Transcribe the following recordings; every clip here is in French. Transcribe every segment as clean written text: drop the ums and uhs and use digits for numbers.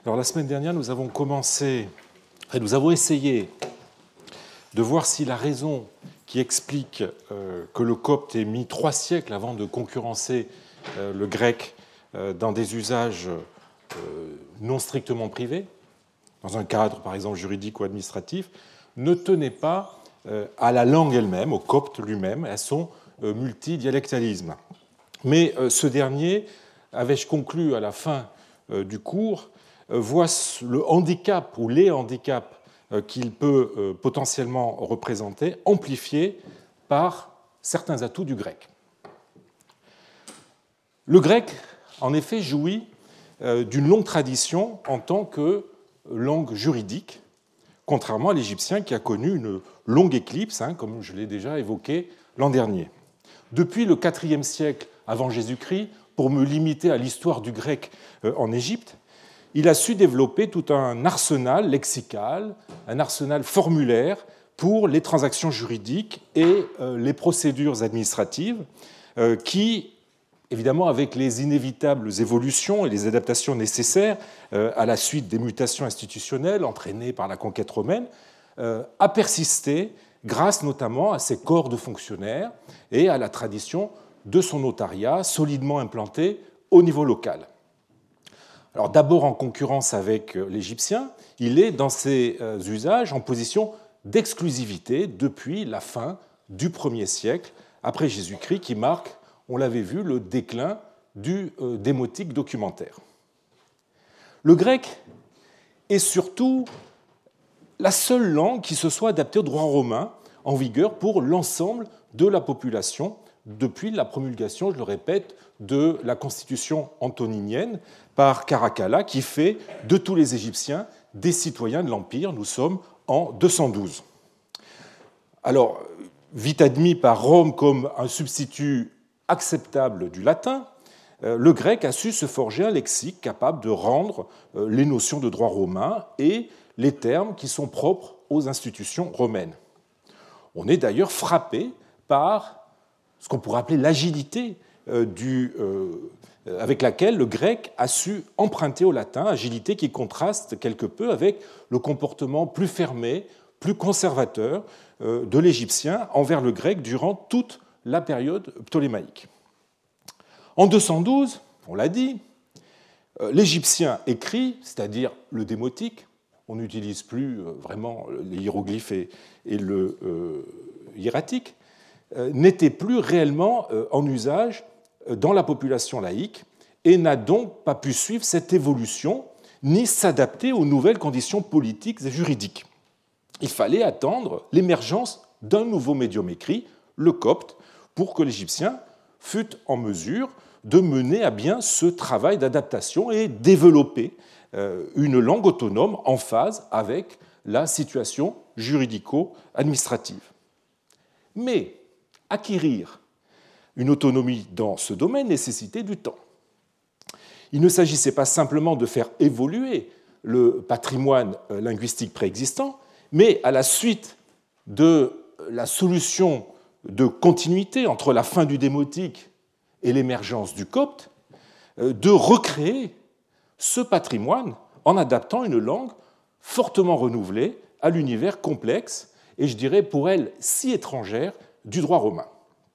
Alors la semaine dernière, nous avons essayé de voir si la raison qui explique que le copte ait mis 3 siècles avant de concurrencer le grec dans des usages non strictement privés, dans un cadre par exemple juridique ou administratif, ne tenait pas à la langue elle-même, au copte lui-même, à son multidialectalisme. Mais ce dernier, avais-je conclu à la fin du cours, voit le handicap ou les handicaps qu'il peut potentiellement représenter amplifiés par certains atouts du grec. Le grec, en effet, jouit d'une longue tradition en tant que langue juridique, contrairement à l'égyptien qui a connu une longue éclipse, comme je l'ai déjà évoqué l'an dernier. Depuis le IVe siècle avant Jésus-Christ, pour me limiter à l'histoire du grec en Égypte, il a su développer tout un arsenal lexical, un arsenal formulaire pour les transactions juridiques et les procédures administratives qui, évidemment, avec les inévitables évolutions et les adaptations nécessaires à la suite des mutations institutionnelles entraînées par la conquête romaine, a persisté grâce notamment à ses corps de fonctionnaires et à la tradition de son notariat solidement implanté au niveau local. Alors d'abord en concurrence avec l'égyptien, il est dans ses usages en position d'exclusivité depuis la fin du 1er siècle après Jésus-Christ qui marque, on l'avait vu, le déclin du démotique documentaire. Le grec est surtout la seule langue qui se soit adaptée au droit romain en vigueur pour l'ensemble de la population depuis la promulgation, je le répète, de la constitution antoninienne par Caracalla, qui fait de tous les Égyptiens des citoyens de l'Empire. Nous sommes en 212. Alors, vite admis par Rome comme un substitut acceptable du latin, le grec a su se forger un lexique capable de rendre les notions de droit romain et les termes qui sont propres aux institutions romaines. On est d'ailleurs frappé par ce qu'on pourrait appeler l'agilité avec laquelle le grec a su emprunter au latin, agilité qui contraste quelque peu avec le comportement plus fermé, plus conservateur de l'égyptien envers le grec durant toute la période ptolémaïque. En 212, on l'a dit, l'égyptien écrit, c'est-à-dire le démotique, on n'utilise plus vraiment les hiéroglyphes et le hiératique, n'était plus réellement en usage dans la population laïque et n'a donc pas pu suivre cette évolution ni s'adapter aux nouvelles conditions politiques et juridiques. Il fallait attendre l'émergence d'un nouveau médium écrit, le copte, pour que l'égyptien fût en mesure de mener à bien ce travail d'adaptation et développer une langue autonome en phase avec la situation juridico-administrative. Mais acquérir une autonomie dans ce domaine nécessitait du temps. Il ne s'agissait pas simplement de faire évoluer le patrimoine linguistique préexistant, mais à la suite de la solution de continuité entre la fin du démotique et l'émergence du copte, de recréer ce patrimoine en adaptant une langue fortement renouvelée à l'univers complexe et, je dirais, pour elle, si étrangère du droit romain.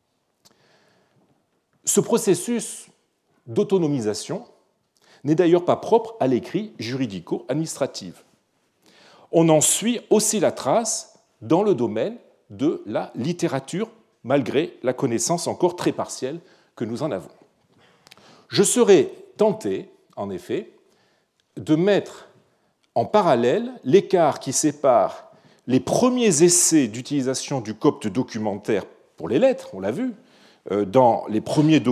Ce processus d'autonomisation n'est d'ailleurs pas propre à l'écrit juridico-administratif. On en suit aussi la trace dans le domaine de la littérature, malgré la connaissance encore très partielle que nous en avons. Je serais tenté, en effet, de mettre en parallèle l'écart qui sépare les premiers essais d'utilisation du copte documentaire pour les lettres, on l'a vu, dans les premiers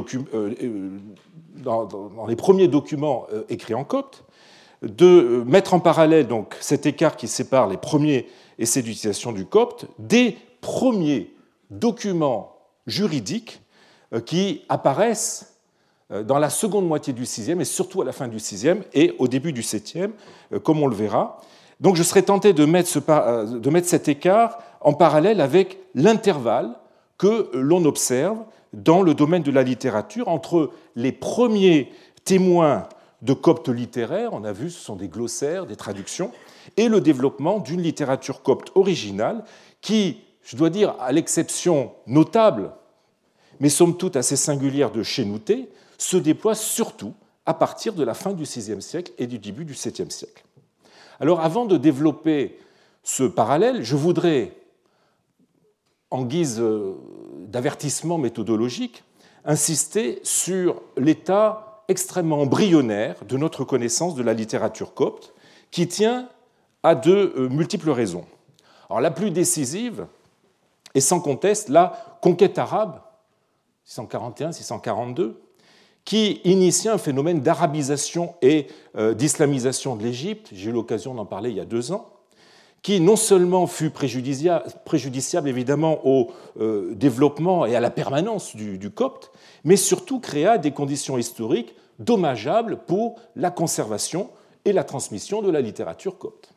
documents écrits en copte, de mettre en parallèle donc, cet écart qui sépare les premiers essais d'utilisation du copte des premiers documents juridiques qui apparaissent dans la seconde moitié du VIe et surtout à la fin du VIe et au début du VIIe, comme on le verra. Donc je serais tenté de mettre cet écart en parallèle avec l'intervalle que l'on observe dans le domaine de la littérature entre les premiers témoins de copte littéraire, on a vu, ce sont des glossaires, des traductions, et le développement d'une littérature copte originale qui, je dois dire, à l'exception notable, mais somme toute assez singulière de Chénouté, se déploie surtout à partir de la fin du VIe siècle et du début du VIIe siècle. Alors, avant de développer ce parallèle, je voudrais, en guise d'avertissement méthodologique, insister sur l'état extrêmement embryonnaire de notre connaissance de la littérature copte, qui tient à de multiples raisons. Alors, la plus décisive est sans conteste la conquête arabe, 641-642, qui initia un phénomène d'arabisation et d'islamisation de l'Égypte, j'ai eu l'occasion d'en parler il y a 2 ans, qui non seulement fut préjudiciable évidemment au développement et à la permanence du copte, mais surtout créa des conditions historiques dommageables pour la conservation et la transmission de la littérature copte.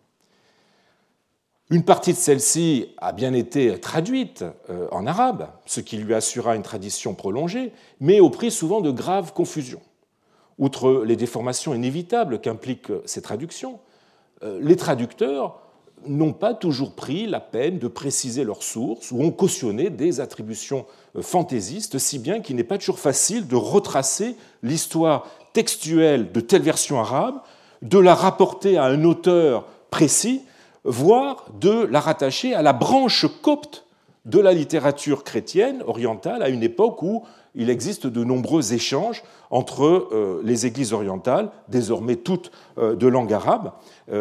Une partie de celle-ci a bien été traduite en arabe, ce qui lui assura une tradition prolongée, mais au prix souvent de graves confusions. Outre les déformations inévitables qu'impliquent ces traductions, les traducteurs n'ont pas toujours pris la peine de préciser leurs sources ou ont cautionné des attributions fantaisistes, si bien qu'il n'est pas toujours facile de retracer l'histoire textuelle de telle version arabe, de la rapporter à un auteur précis, voire de la rattacher à la branche copte de la littérature chrétienne orientale à une époque où il existe de nombreux échanges entre les églises orientales, désormais toutes de langue arabe,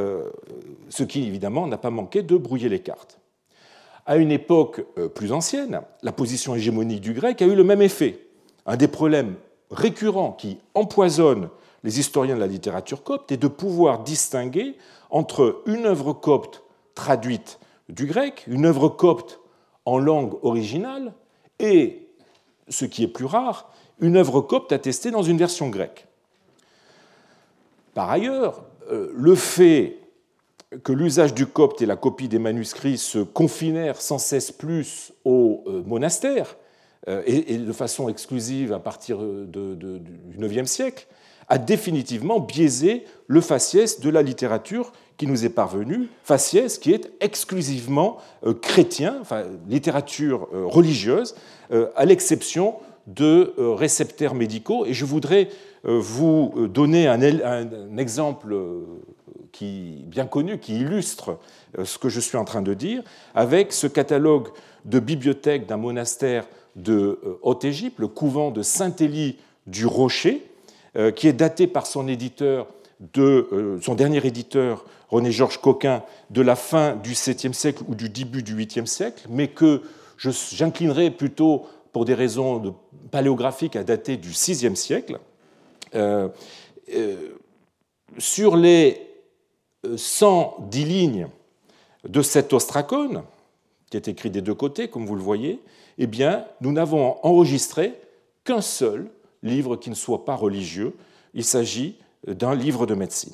ce qui évidemment n'a pas manqué de brouiller les cartes. À une époque plus ancienne, la position hégémonique du grec a eu le même effet. Un des problèmes récurrents qui empoisonne les historiens de la littérature copte est de pouvoir distinguer entre une œuvre copte traduite du grec, une œuvre copte en langue originale, et, ce qui est plus rare, une œuvre copte attestée dans une version grecque. Par ailleurs, le fait que l'usage du copte et la copie des manuscrits se confinèrent sans cesse plus aux monastères, et de façon exclusive à partir du IXe siècle, a définitivement biaisé le faciès de la littérature qui nous est parvenu, faciès qui est exclusivement chrétien, enfin littérature religieuse, à l'exception de réceptaires médicaux. Et je voudrais vous donner un exemple bien connu qui illustre ce que je suis en train de dire, avec ce catalogue de bibliothèque d'un monastère de Haute-Égypte, le couvent de Saint-Élie du Rocher, qui est daté par son éditeur, son dernier éditeur, René-Georges Coquin, de la fin du VIIe siècle ou du début du VIIIe siècle, mais que j'inclinerai plutôt, pour des raisons paléographiques, à dater du VIe siècle. Sur les 110 lignes de cet ostracone, qui est écrit des deux côtés, comme vous le voyez, eh bien, nous n'avons enregistré qu'un seul livre qui ne soit pas religieux. Il s'agit d'un livre de médecine.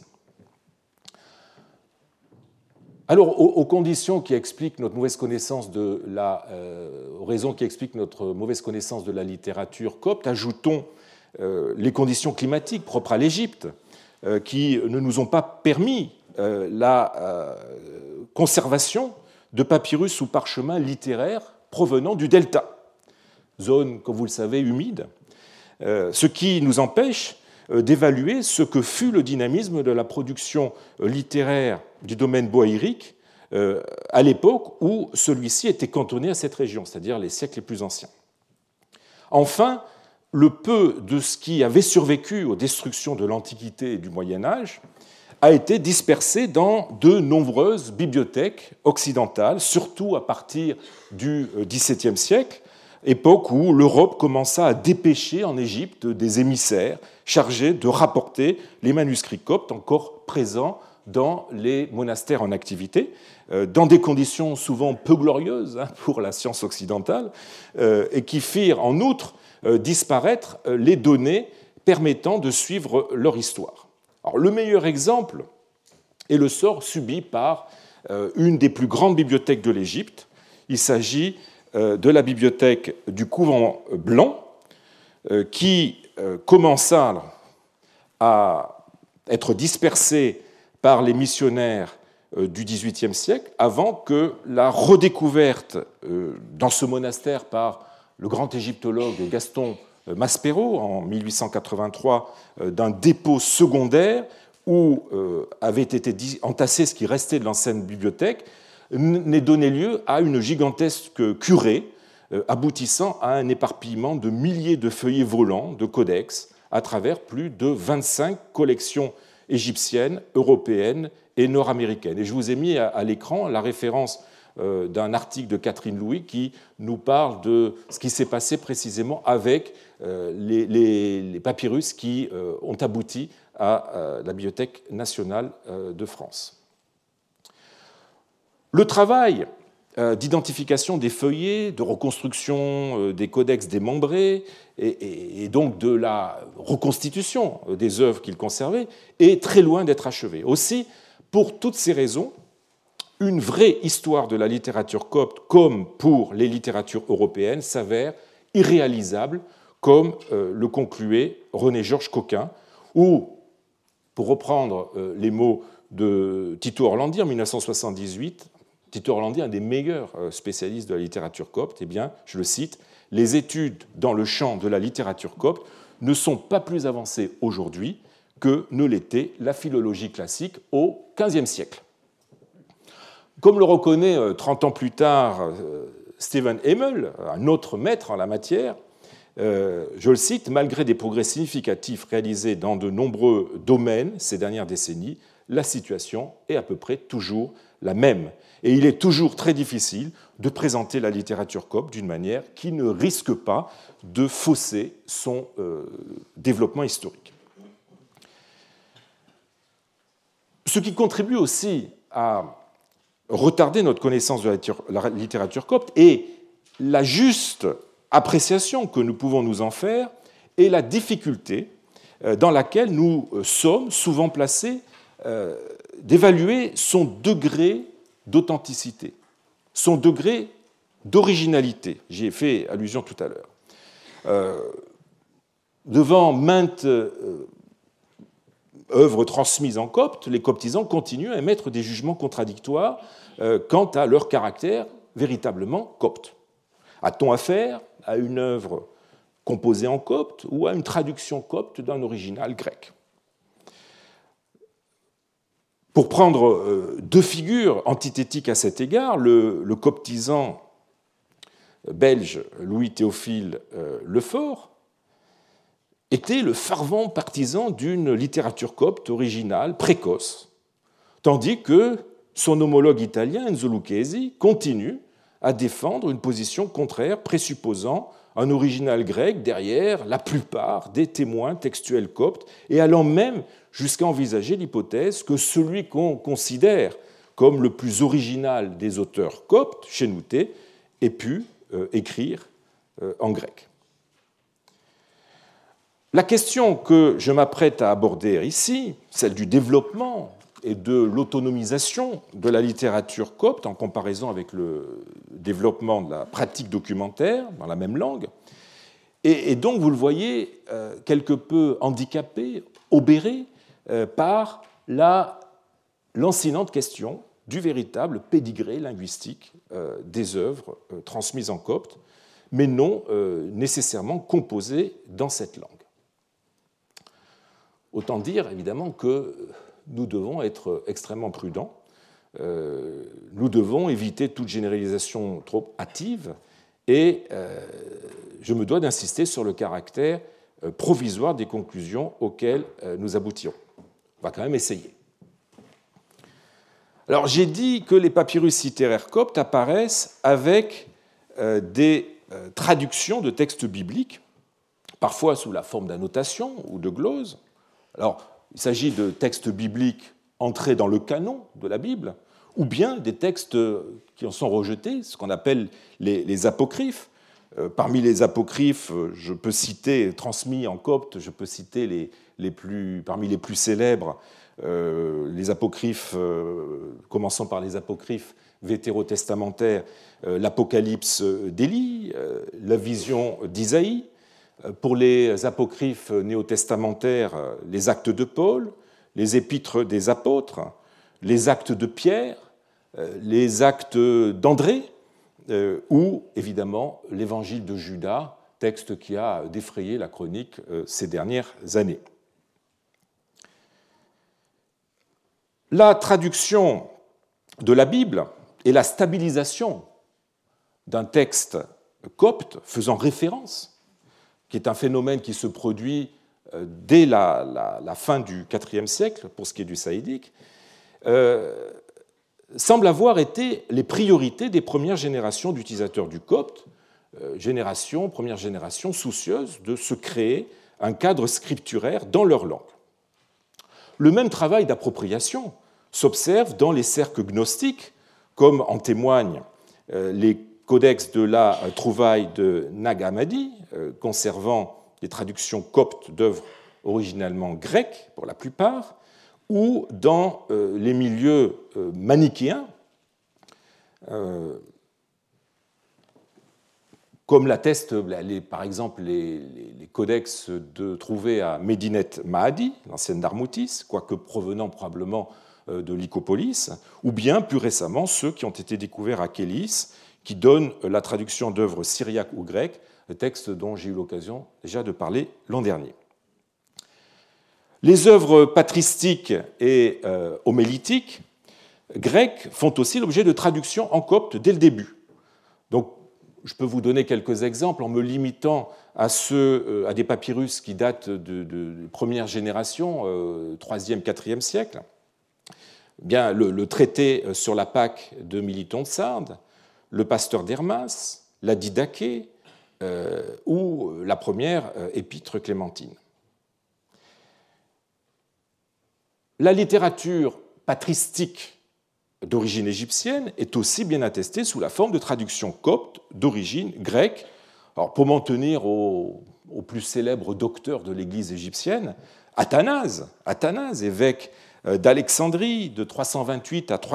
Alors, aux conditions qui expliquent notre mauvaise connaissance aux raisons qui expliquent notre mauvaise connaissance de la littérature copte, ajoutons les conditions climatiques propres à l'Égypte, qui ne nous ont pas permis la conservation de papyrus ou parchemins littéraires provenant du delta, zone, comme vous le savez, humide, ce qui nous empêche d'évaluer ce que fut le dynamisme de la production littéraire du domaine boïrique à l'époque où celui-ci était cantonné à cette région, c'est-à-dire les siècles les plus anciens. Enfin, le peu de ce qui avait survécu aux destructions de l'Antiquité et du Moyen Âge a été dispersé dans de nombreuses bibliothèques occidentales, surtout à partir du XVIIe siècle, époque où l'Europe commença à dépêcher en Égypte des émissaires chargés de rapporter les manuscrits coptes encore présents dans les monastères en activité, dans des conditions souvent peu glorieuses pour la science occidentale, et qui firent en outre disparaître les données permettant de suivre leur histoire. Alors, le meilleur exemple est le sort subi par une des plus grandes bibliothèques de l'Égypte. Il s'agit de la bibliothèque du couvent blanc, qui commença à être dispersés par les missionnaires du XVIIIe siècle, avant que la redécouverte dans ce monastère par le grand égyptologue Gaston Maspero en 1883 d'un dépôt secondaire où avait été entassé ce qui restait de l'ancienne bibliothèque, n'ait donné lieu à une gigantesque curée aboutissant à un éparpillement de milliers de feuillets volants de codex à travers plus de 25 collections égyptiennes, européennes et nord-américaines. Et je vous ai mis à l'écran la référence d'un article de Catherine Louis qui nous parle de ce qui s'est passé précisément avec les papyrus qui ont abouti à la Bibliothèque nationale de France. Le travail d'identification des feuillets, de reconstruction des codex démembrés et donc de la reconstitution des œuvres qu'ils conservaient est très loin d'être achevé. Aussi, pour toutes ces raisons, une vraie histoire de la littérature copte, comme pour les littératures européennes, s'avère irréalisable, comme le concluait René-Georges Coquin, ou, pour reprendre les mots de Tito Orlandi en 1978, Tito Orlandi, un des meilleurs spécialistes de la littérature copte, eh bien, je le cite, « Les études dans le champ de la littérature copte ne sont pas plus avancées aujourd'hui que ne l'était la philologie classique au XVe siècle. » Comme le reconnaît 30 ans plus tard Stephen Hamill, un autre maître en la matière, je le cite, « Malgré des progrès significatifs réalisés dans de nombreux domaines ces dernières décennies, la situation est à peu près toujours la même. Et il est toujours très difficile de présenter la littérature copte d'une manière qui ne risque pas de fausser son développement historique. » Ce qui contribue aussi à retarder notre connaissance de la littérature copte est la juste appréciation que nous pouvons nous en faire et la difficulté dans laquelle nous sommes souvent placés d'évaluer son degré d'authenticité, son degré d'originalité. J'y ai fait allusion tout à l'heure. Devant maintes œuvres transmises en copte, les coptisants continuent à émettre des jugements contradictoires quant à leur caractère véritablement copte. A-t-on affaire à une œuvre composée en copte ou à une traduction copte d'un original grec ? Pour prendre deux figures antithétiques à cet égard, le coptisant belge Louis-Théophile Lefort était le fervent partisan d'une littérature copte originale précoce, tandis que son homologue italien Enzo Lucchesi continue à défendre une position contraire, présupposant un original grec derrière la plupart des témoins textuels coptes et allant même jusqu'à envisager l'hypothèse que celui qu'on considère comme le plus original des auteurs coptes, Chénouté, ait pu écrire en grec. La question que je m'apprête à aborder ici, celle du développement et de l'autonomisation de la littérature copte en comparaison avec le développement de la pratique documentaire dans la même langue, et donc, vous le voyez, quelque peu handicapé, obéré par la lancinante question du véritable pédigré linguistique des œuvres transmises en copte, mais non nécessairement composées dans cette langue. Autant dire, évidemment, que nous devons être extrêmement prudents. Nous devons éviter toute généralisation trop hâtive et je me dois d'insister sur le caractère provisoire des conclusions auxquelles nous aboutirons. On va quand même essayer. Alors, j'ai dit que les papyrus littéraires coptes apparaissent avec des traductions de textes bibliques, parfois sous la forme d'annotations ou de gloses. Alors, il s'agit de textes bibliques entrés dans le canon de la Bible, ou bien des textes qui en sont rejetés, ce qu'on appelle les apocryphes. Parmi les apocryphes, je peux citer, transmis en copte, je peux citer parmi les plus célèbres, les apocryphes, commençant par les apocryphes vétérotestamentaires, l'Apocalypse d'Élie, la vision d'Isaïe, Pour les apocryphes néo-testamentaires, les actes de Paul, les épîtres des apôtres, les actes de Pierre, les actes d'André, ou évidemment l'évangile de Judas, texte qui a défrayé la chronique ces dernières années. La traduction de la Bible et la stabilisation d'un texte copte faisant référence, qui est un phénomène qui se produit dès la fin du IVe siècle, pour ce qui est du saïdique, semble avoir été les priorités des premières générations d'utilisateurs du copte, première génération soucieuse de se créer un cadre scripturaire dans leur langue. Le même travail d'appropriation s'observe dans les cercles gnostiques, comme en témoignent les codex de la trouvaille de Nag Hammadi, conservant les traductions coptes d'œuvres originalement grecques, pour la plupart, ou dans les milieux manichéens, comme l'attestent par exemple les codex trouvés à Medinet Mahadi, l'ancienne Darmoutis, quoique provenant probablement de Lycopolis, ou bien plus récemment ceux qui ont été découverts à Kélis, qui donnent la traduction d'œuvres syriaques ou grecques, texte dont j'ai eu l'occasion déjà de parler l'an dernier. Les œuvres patristiques et homélétiques grecques font aussi l'objet de traductions en copte dès le début. Donc, je peux vous donner quelques exemples en me limitant à des papyrus qui datent de première génération, 3e, 4e siècle. Bien, le traité sur la Pâque de Militon de Sardes, le Pasteur d'Hermas, la Didaché ou la première épître clémentine. La littérature patristique d'origine égyptienne est aussi bien attestée sous la forme de traductions coptes d'origine grecque. Alors, pour m'en tenir au plus célèbre docteur de l'Église égyptienne, Athanase, évêque d'Alexandrie de 328 à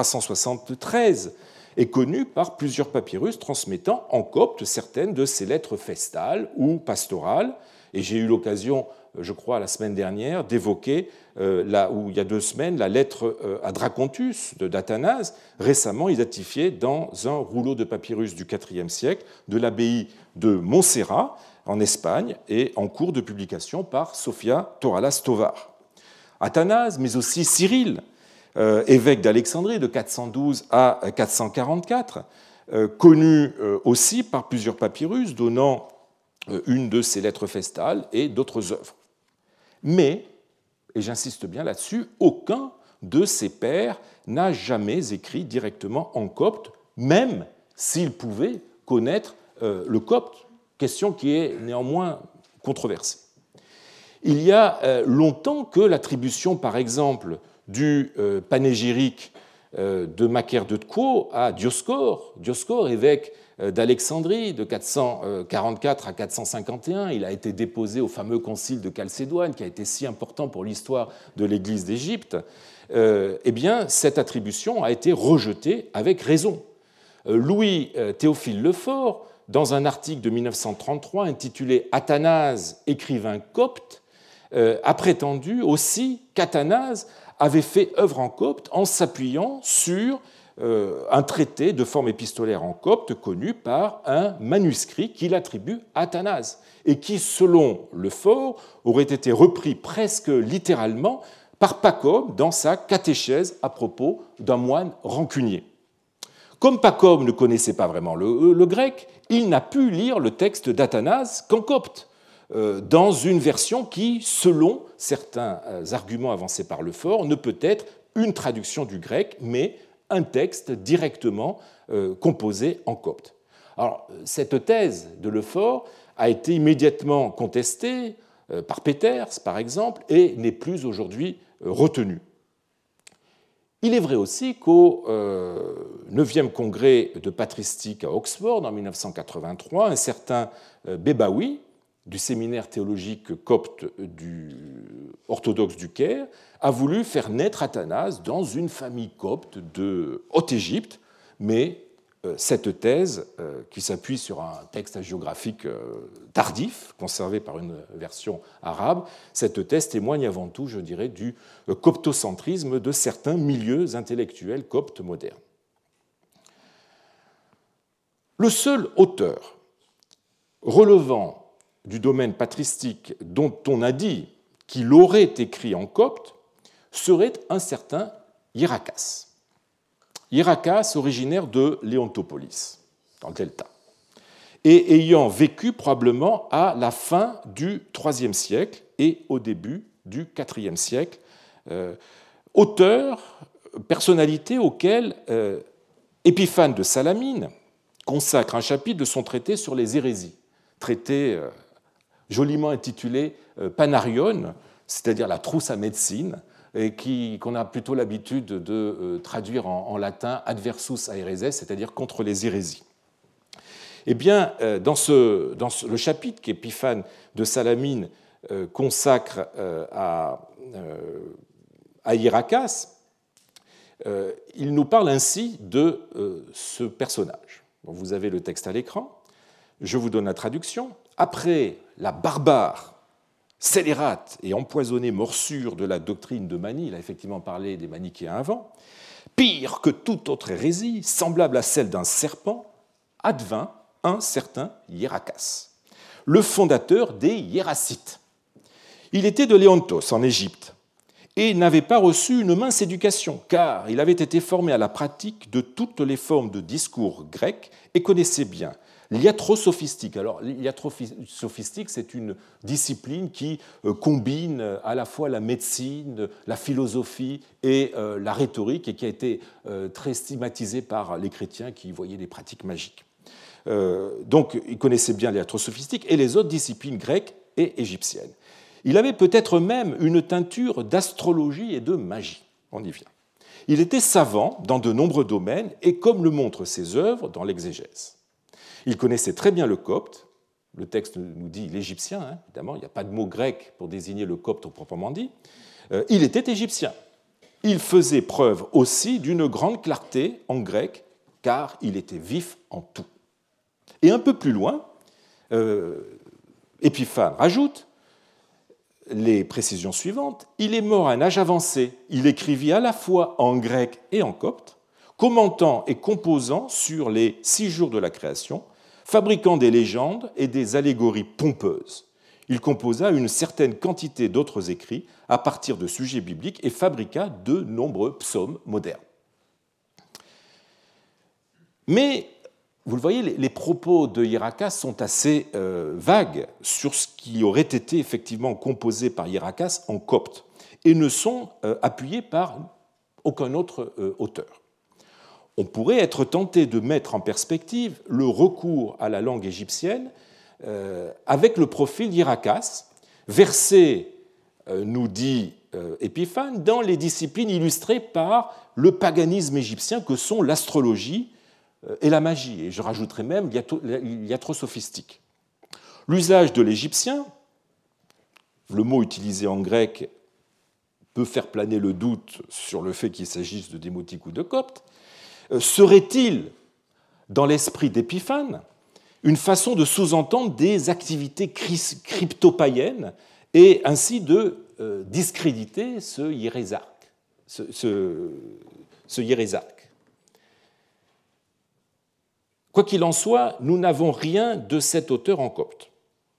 373, est connu par plusieurs papyrus transmettant en copte certaines de ses lettres festales ou pastorales. Et j'ai eu l'occasion, je crois, la semaine dernière, d'évoquer, il y a 2 semaines, la lettre à Dracontus d'Athanase, récemment identifiée dans un rouleau de papyrus du IVe siècle de l'abbaye de Montserrat, en Espagne, et en cours de publication par Sophia Toralas Tovar. Athanase, mais aussi Cyril, évêque d'Alexandrie de 412 à 444, connu aussi par plusieurs papyrus donnant une de ses lettres festales et d'autres œuvres. Mais, et j'insiste bien là-dessus, aucun de ses pairs n'a jamais écrit directement en copte, même s'il pouvait connaître le copte, question qui est néanmoins controversée. Il y a longtemps que l'attribution, par exemple, du panégyrique de Macaire de Tquo à Dioscore, évêque d'Alexandrie de 444 à 451, il a été déposé au fameux concile de Chalcédoine qui a été si important pour l'histoire de l'Église d'Égypte, eh bien, cette attribution a été rejetée avec raison. Louis Théophile Lefort, dans un article de 1933 intitulé « Athanase, écrivain copte », a prétendu aussi qu'Athanase avait fait œuvre en copte en s'appuyant sur un traité de forme épistolaire en copte connu par un manuscrit qu'il attribue à Athanase et qui, selon Lefort, aurait été repris presque littéralement par Pacôme dans sa catéchèse à propos d'un moine rancunier. Comme Pacôme ne connaissait pas vraiment le grec, il n'a pu lire le texte d'Athanase qu'en copte, dans une version qui, selon certains arguments avancés par Lefort, ne peut être une traduction du grec, mais un texte directement composé en copte. Alors, cette thèse de Lefort a été immédiatement contestée par Peters, par exemple, et n'est plus aujourd'hui retenue. Il est vrai aussi qu'au 9e congrès de patristique à Oxford, en 1983, un certain Bebaoui, du séminaire théologique copte orthodoxe du Caire, a voulu faire naître Athanase dans une famille copte de Haute-Égypte, mais cette thèse, qui s'appuie sur un texte hagiographique tardif, conservé par une version arabe, cette thèse témoigne avant tout, je dirais, du coptocentrisme de certains milieux intellectuels coptes modernes. Le seul auteur relevant du domaine patristique dont on a dit qu'il aurait écrit en copte serait un certain Hiérakas. Hiérakas, originaire de Léontopolis, dans le Delta, et ayant vécu probablement à la fin du IIIe siècle et au début du IVe siècle, auteur, personnalité auquel Épiphane de Salamine consacre un chapitre de son traité sur les hérésies, traité joliment intitulé Panarion, c'est-à-dire la trousse à médecine, et qu'on a plutôt l'habitude de traduire en latin adversus aereses, c'est-à-dire contre les hérésies. Eh bien, dans le chapitre qu'Épiphane de Salamine consacre à Hiérakas, il nous parle ainsi de ce personnage. Bon, vous avez le texte à l'écran, je vous donne la traduction. Après la barbare, scélérate et empoisonnée morsure de la doctrine de Manie, il a effectivement parlé des manichéens avant, pire que toute autre hérésie, semblable à celle d'un serpent, advint un certain Hiérakas, le fondateur des Hiéracites. Il était de Léontos, en Égypte, et n'avait pas reçu une mince éducation, car il avait été formé à la pratique de toutes les formes de discours grecs et connaissait bien l'iatrosophistique. Alors, l'iatrosophistique, c'est une discipline qui combine à la fois la médecine, la philosophie et la rhétorique, et qui a été très stigmatisée par les chrétiens qui y voyaient des pratiques magiques. Donc, il connaissait bien l'iatrosophistique et les autres disciplines grecques et égyptiennes. Il avait peut-être même une teinture d'astrologie et de magie. On y vient. Il était savant dans de nombreux domaines, et comme le montrent ses œuvres, dans l'exégèse. Il connaissait très bien le copte, le texte nous dit l'égyptien, hein, évidemment, il n'y a pas de mot grec pour désigner le copte proprement dit. Il était égyptien. Il faisait preuve aussi d'une grande clarté en grec, car il était vif en tout. Et un peu plus loin, Épiphane rajoute les précisions suivantes. Il est mort à un âge avancé. Il écrivit à la fois en grec et en copte, commentant et composant sur les 6 jours de la création, fabriquant des légendes et des allégories pompeuses. Il composa une certaine quantité d'autres écrits à partir de sujets bibliques et fabriqua de nombreux psaumes modernes. Mais, vous le voyez, les propos de Hiérakas sont assez vagues sur ce qui aurait été effectivement composé par Hiérakas en copte et ne sont appuyés par aucun autre auteur. On pourrait être tenté de mettre en perspective le recours à la langue égyptienne avec le profil d'Hiérakas, versé, nous dit Épiphane, dans les disciplines illustrées par le paganisme égyptien que sont l'astrologie et la magie, et je rajouterai même l'iatrosophistique. L'usage de l'égyptien, le mot utilisé en grec peut faire planer le doute sur le fait qu'il s'agisse de démotique ou de copte, serait-il, dans l'esprit d'Épiphane, une façon de sous-entendre des activités crypto-païennes et ainsi de discréditer ce hiérésarque, ce hiérésarque. Quoi qu'il en soit, nous n'avons rien de cet auteur en copte.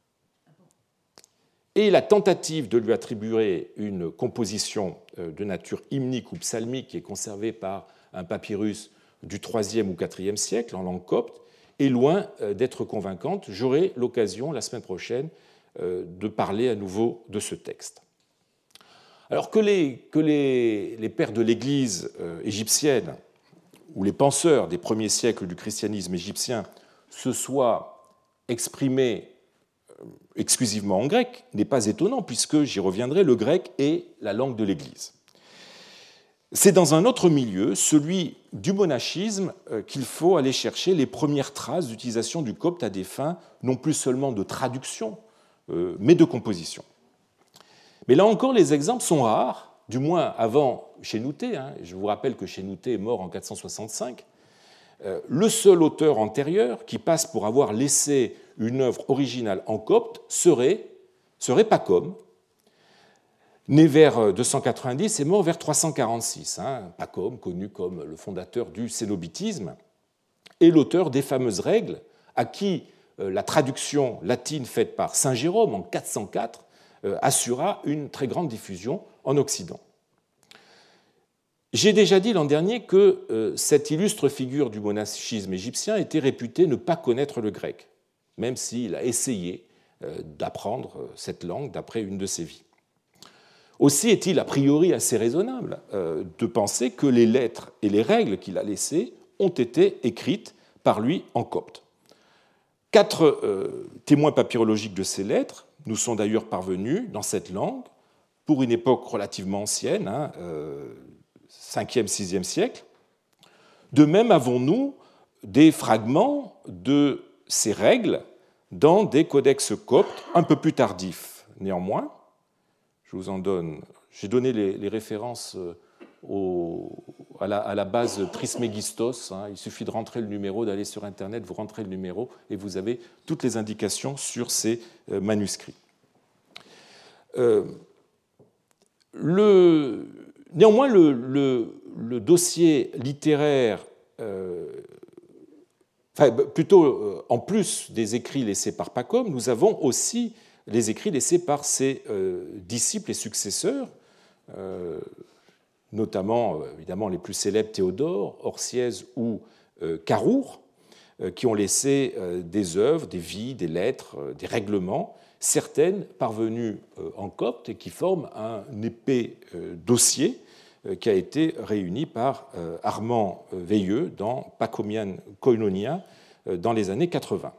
Et la tentative de lui attribuer une composition de nature hymnique ou psalmique qui est conservée par un papyrus du IIIe ou IVe siècle en langue copte est loin d'être convaincante. J'aurai l'occasion la semaine prochaine de parler à nouveau de ce texte. Alors que les pères de l'Église égyptienne ou les penseurs des premiers siècles du christianisme égyptien se soient exprimés exclusivement en grec n'est pas étonnant, puisque, j'y reviendrai, le grec est la langue de l'Église. C'est dans un autre milieu, celui du monachisme, qu'il faut aller chercher les premières traces d'utilisation du copte à des fins non plus seulement de traduction, mais de composition. Mais là encore, les exemples sont rares, du moins avant Chénouté. Je vous rappelle que Chénouté est mort en 465. Le seul auteur antérieur qui passe pour avoir laissé une œuvre originale en copte serait Pacôme, né vers 290 et mort vers 346. Pacôme, connu comme le fondateur du cénobitisme, est l'auteur des fameuses règles, à qui la traduction latine faite par saint Jérôme en 404 assura une très grande diffusion en Occident. J'ai déjà dit l'an dernier que cette illustre figure du monachisme égyptien était réputée ne pas connaître le grec, même s'il a essayé d'apprendre cette langue d'après une de ses vies. Aussi est-il a priori assez raisonnable de penser que les lettres et les règles qu'il a laissées ont été écrites par lui en copte. 4 témoins papyrologiques de ces lettres nous sont d'ailleurs parvenus dans cette langue pour une époque relativement ancienne, 5e, 6e siècle. De même avons-nous des fragments de ces règles dans des codex coptes un peu plus tardifs. Néanmoins, je vous en donne, j'ai donné les références à la base Trismégistos. Il suffit de rentrer le numéro, d'aller sur Internet, vous rentrez le numéro et vous avez toutes les indications sur ces manuscrits. Néanmoins, le dossier littéraire, en plus des écrits laissés par Pacôme, nous avons aussi les écrits laissés par ses disciples et successeurs, notamment évidemment les plus célèbres Théodore, Orsièse ou Carour, qui ont laissé des œuvres, des vies, des lettres, des règlements, certaines parvenues en copte et qui forment un épais dossier qui a été réuni par Armand Veilleux dans Pacomian Koinonia dans les années 80.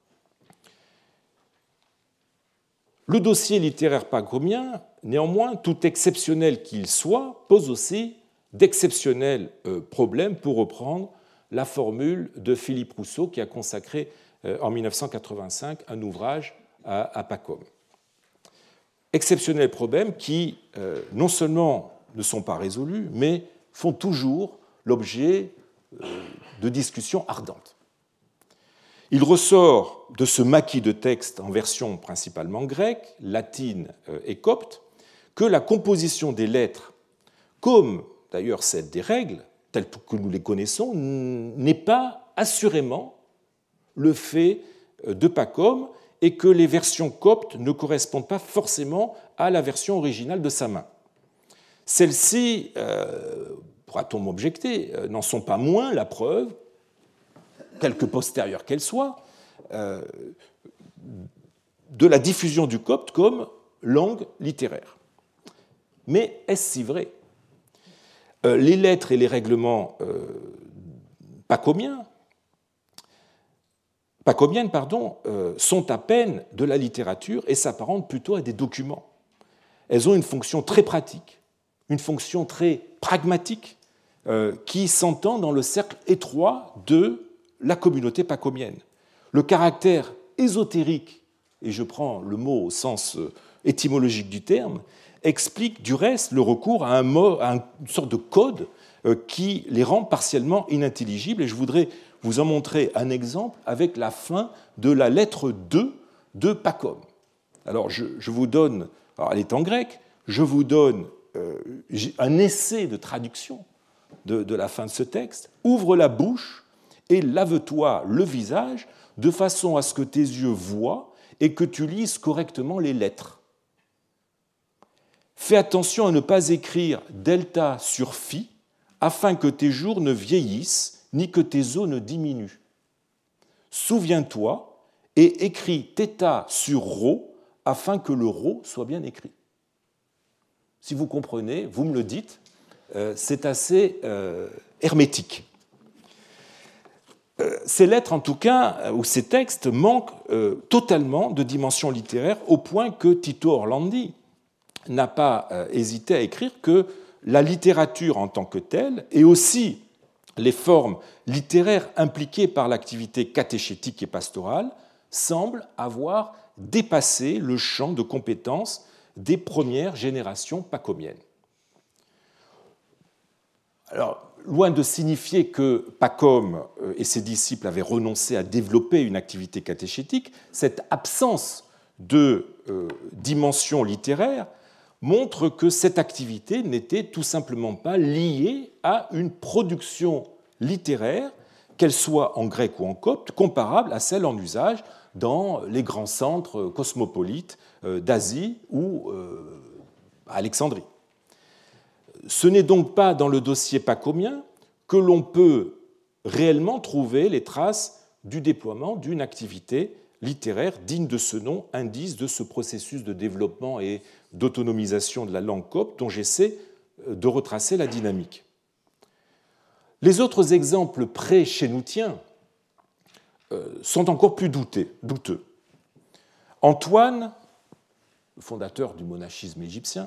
Le dossier littéraire pacomien, néanmoins, tout exceptionnel qu'il soit, pose aussi d'exceptionnels problèmes, pour reprendre la formule de Philippe Rousseau, qui a consacré en 1985 un ouvrage à Pacôme. Exceptionnels problèmes qui, non seulement ne sont pas résolus, mais font toujours l'objet de discussions ardentes. Il ressort de ce maquis de textes en version principalement grecque, latine et copte, que la composition des lettres, comme d'ailleurs celle des règles, telles que nous les connaissons, n'est pas assurément le fait de Pacôme et que les versions coptes ne correspondent pas forcément à la version originale de sa main. Celles-ci, pourra-t-on m'objecter, n'en sont pas moins la preuve, quelque postérieure qu'elle soit, de la diffusion du copte comme langue littéraire. Mais est-ce si vrai ? Les lettres et les règlements pacomiennes sont à peine de la littérature et s'apparentent plutôt à des documents. Elles ont une fonction très pratique, une fonction très pragmatique qui s'entend dans le cercle étroit de la communauté pacomienne. Le caractère ésotérique, et je prends le mot au sens étymologique du terme, explique du reste le recours à une sorte de code qui les rend partiellement inintelligibles. Et je voudrais vous en montrer un exemple avec la fin de la lettre 2 de Pacôme. Alors, je vous donne, alors elle est en grec, je vous donne un essai de traduction de la fin de ce texte. Ouvre la bouche et lave-toi le visage de façon à ce que tes yeux voient et que tu lises correctement les lettres. Fais attention à ne pas écrire delta sur phi afin que tes jours ne vieillissent ni que tes os ne diminuent. Souviens-toi et écris θ sur rho afin que le rho soit bien écrit. Si vous comprenez, vous me le dites, c'est assez hermétique. Ces lettres, en tout cas, ou ces textes, manquent totalement de dimension littéraire, au point que Tito Orlandi n'a pas hésité à écrire que la littérature en tant que telle, et aussi les formes littéraires impliquées par l'activité catéchétique et pastorale, semblent avoir dépassé le champ de compétences des premières générations pacomiennes. Alors, loin de signifier que Pacôme et ses disciples avaient renoncé à développer une activité catéchétique, cette absence de dimension littéraire montre que cette activité n'était tout simplement pas liée à une production littéraire, qu'elle soit en grec ou en copte, comparable à celle en usage dans les grands centres cosmopolites d'Asie ou à Alexandrie. Ce n'est donc pas dans le dossier pacomien que l'on peut réellement trouver les traces du déploiement d'une activité littéraire digne de ce nom, indice de ce processus de développement et d'autonomisation de la langue copte dont j'essaie de retracer la dynamique. Les autres exemples pré-chénoutiens sont encore plus douteux. Antoine, le fondateur du monachisme égyptien,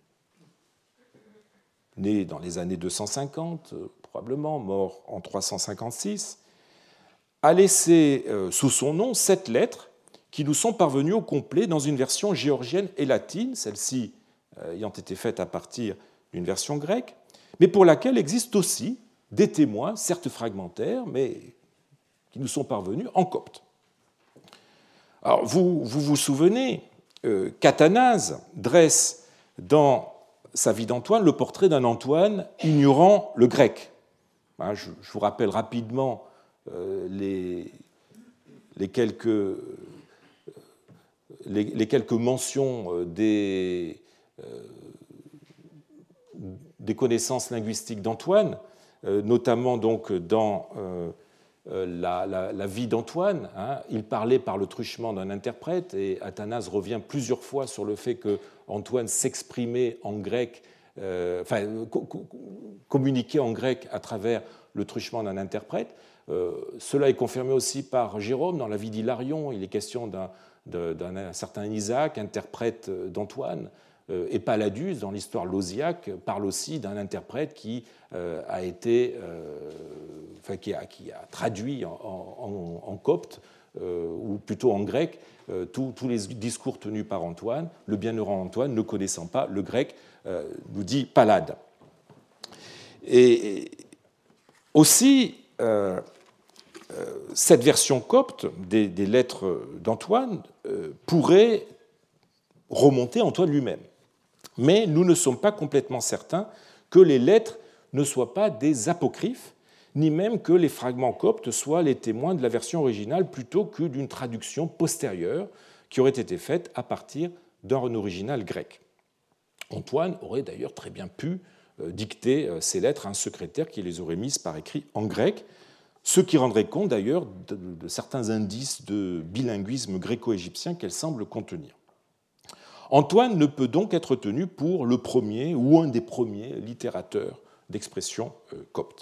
né dans les années 250, probablement mort en 356, a laissé sous son nom 7 lettres qui nous sont parvenues au complet dans une version géorgienne et latine, celle-ci ayant été faite à partir d'une version grecque, mais pour laquelle existent aussi des témoins, certes fragmentaires, mais qui nous sont parvenus en copte. Alors, vous souvenez, qu'Athanase dresse dans sa vie d'Antoine le portrait d'un Antoine ignorant le grec. Je vous rappelle rapidement les quelques mentions des connaissances linguistiques d'Antoine, notamment donc dans la vie d'Antoine. Il parlait par le truchement d'un interprète, et Athanase revient plusieurs fois sur le fait que Antoine s'exprimait en grec, communiquait en grec à travers le truchement d'un interprète. Cela est confirmé aussi par Jérôme dans la vie d'Hilarion. Il est question d'un certain Isaac, interprète d'Antoine, et Palladus, dans l'histoire lausiaque, parle aussi d'un interprète qui a traduit en copte, ou plutôt en grec, tous les discours tenus par Antoine, le bienheureux Antoine ne connaissant pas le grec, nous dit Pallade. Et aussi, cette version copte des lettres d'Antoine pourrait remonter à Antoine lui-même. Mais nous ne sommes pas complètement certains que les lettres ne soient pas des apocryphes, ni même que les fragments coptes soient les témoins de la version originale plutôt que d'une traduction postérieure qui aurait été faite à partir d'un original grec. Antoine aurait d'ailleurs très bien pu dicter ces lettres à un secrétaire qui les aurait mises par écrit en grec, ce qui rendrait compte d'ailleurs de certains indices de bilinguisme gréco-égyptien qu'elle semble contenir. Antoine ne peut donc être tenu pour le premier ou un des premiers littérateurs d'expression copte.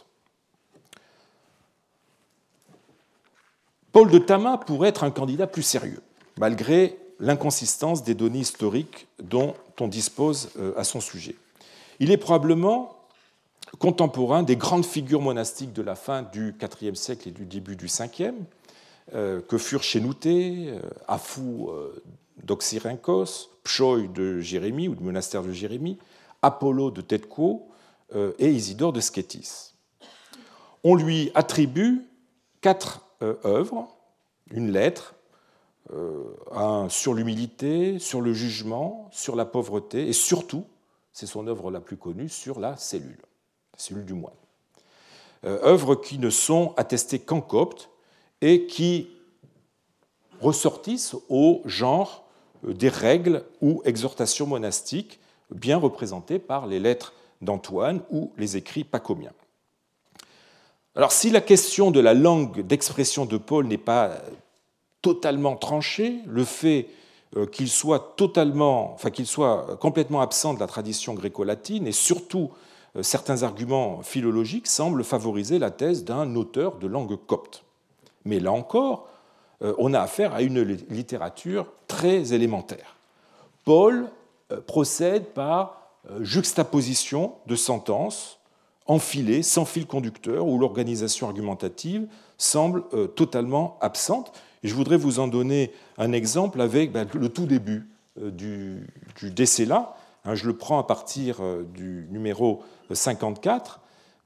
Paul de Tama pourrait être un candidat plus sérieux, malgré l'inconsistance des données historiques dont on dispose à son sujet. Il est probablement contemporain des grandes figures monastiques de la fin du IVe siècle et du début du Ve, que furent Chénouté, Aphou d'Oxyrhynchos, Pchoï de Jérémie ou du monastère de Jérémie, Apollo de Thètko et Isidore de Scétis. On lui attribue 4 œuvres, une lettre, un sur l'humilité, sur le jugement, sur la pauvreté et surtout, c'est son œuvre la plus connue, sur la cellule du moine. Œuvres qui ne sont attestées qu'en copte et qui ressortissent au genre des règles ou exhortations monastiques bien représentées par les lettres d'Antoine ou les écrits pacomiens. Alors, si la question de la langue d'expression de Paul n'est pas totalement tranchée, le fait qu'il soit complètement absent de la tradition gréco-latine et surtout certains arguments philologiques semblent favoriser la thèse d'un auteur de langue copte. Mais là encore, on a affaire à une littérature très élémentaire. Paul procède par juxtaposition de sentences enfilées, sans fil conducteur, où l'organisation argumentative semble totalement absente. Et je voudrais vous en donner un exemple avec le tout début du Décéla. Je le prends à partir du numéro 54.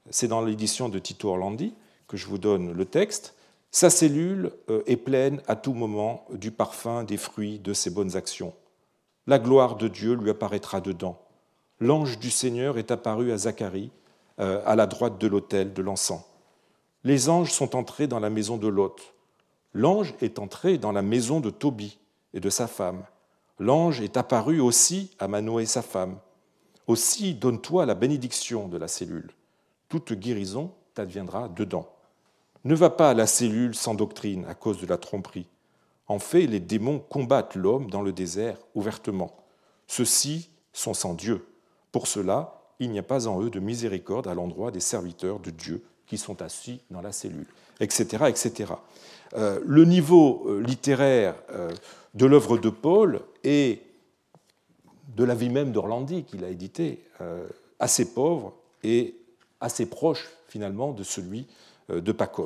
c'est dans l'édition de Tito Orlandi que je vous donne le texte. Sa cellule est pleine à tout moment du parfum des fruits de ses bonnes actions. La gloire de Dieu lui apparaîtra dedans. L'ange du Seigneur est apparu à Zacharie, à la droite de l'autel de l'encens. Les anges sont entrés dans la maison de Lot. L'ange est entré dans la maison de Tobie et de sa femme. L'ange est apparu aussi à Manoé et sa femme. Aussi, donne-toi la bénédiction de la cellule. Toute guérison t'adviendra dedans. Ne va pas à la cellule sans doctrine à cause de la tromperie. En fait, les démons combattent l'homme dans le désert ouvertement. Ceux-ci sont sans Dieu. Pour cela, il n'y a pas en eux de miséricorde à l'endroit des serviteurs de Dieu qui sont assis dans la cellule, etc. etc. Le niveau littéraire de l'œuvre de Paul et de la vie même d'Orlandi, qu'il a édité, assez pauvre et assez proche, finalement, de celui de Pacôme.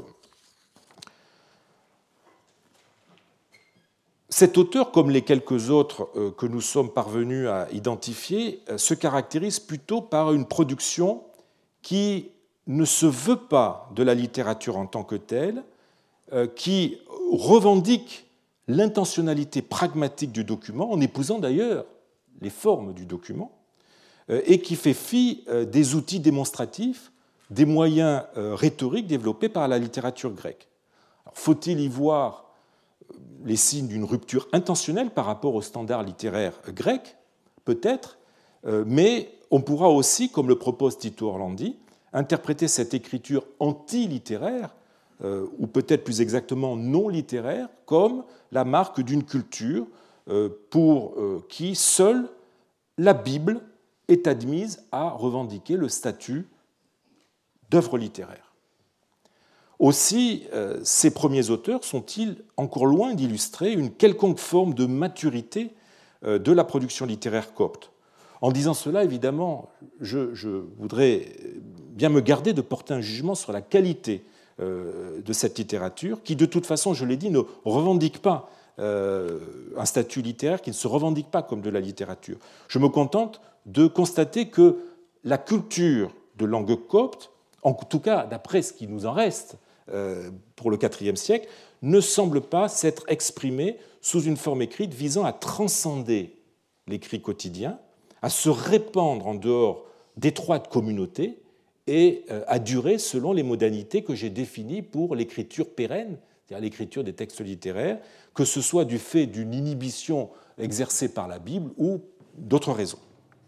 Cet auteur, comme les quelques autres que nous sommes parvenus à identifier, se caractérise plutôt par une production qui ne se veut pas de la littérature en tant que telle, qui revendique l'intentionnalité pragmatique du document, en épousant d'ailleurs les formes du document, et qui fait fi des outils démonstratifs, des moyens rhétoriques développés par la littérature grecque. Faut-il y voir les signes d'une rupture intentionnelle par rapport aux standards littéraires grecs? Peut-être, mais on pourra aussi, comme le propose Tito Orlandi, interpréter cette écriture anti-littéraire, ou peut-être plus exactement non littéraire, comme la marque d'une culture pour qui seule la Bible est admise à revendiquer le statut d'œuvre littéraire. Aussi, ces premiers auteurs sont-ils encore loin d'illustrer une quelconque forme de maturité de la production littéraire copte? En disant cela, évidemment, je voudrais bien me garder de porter un jugement sur la qualité de cette littérature, qui, de toute façon, je l'ai dit, ne revendique pas un statut littéraire, qui ne se revendique pas comme de la littérature. Je me contente de constater que la culture de langue copte, en tout cas d'après ce qui nous en reste pour le IVe siècle, ne semble pas s'être exprimée sous une forme écrite visant à transcender l'écrit quotidien, à se répandre en dehors d'étroites communautés et à durer selon les modalités que j'ai définies pour l'écriture pérenne, c'est-à-dire l'écriture des textes littéraires, que ce soit du fait d'une inhibition exercée par la Bible ou d'autres raisons.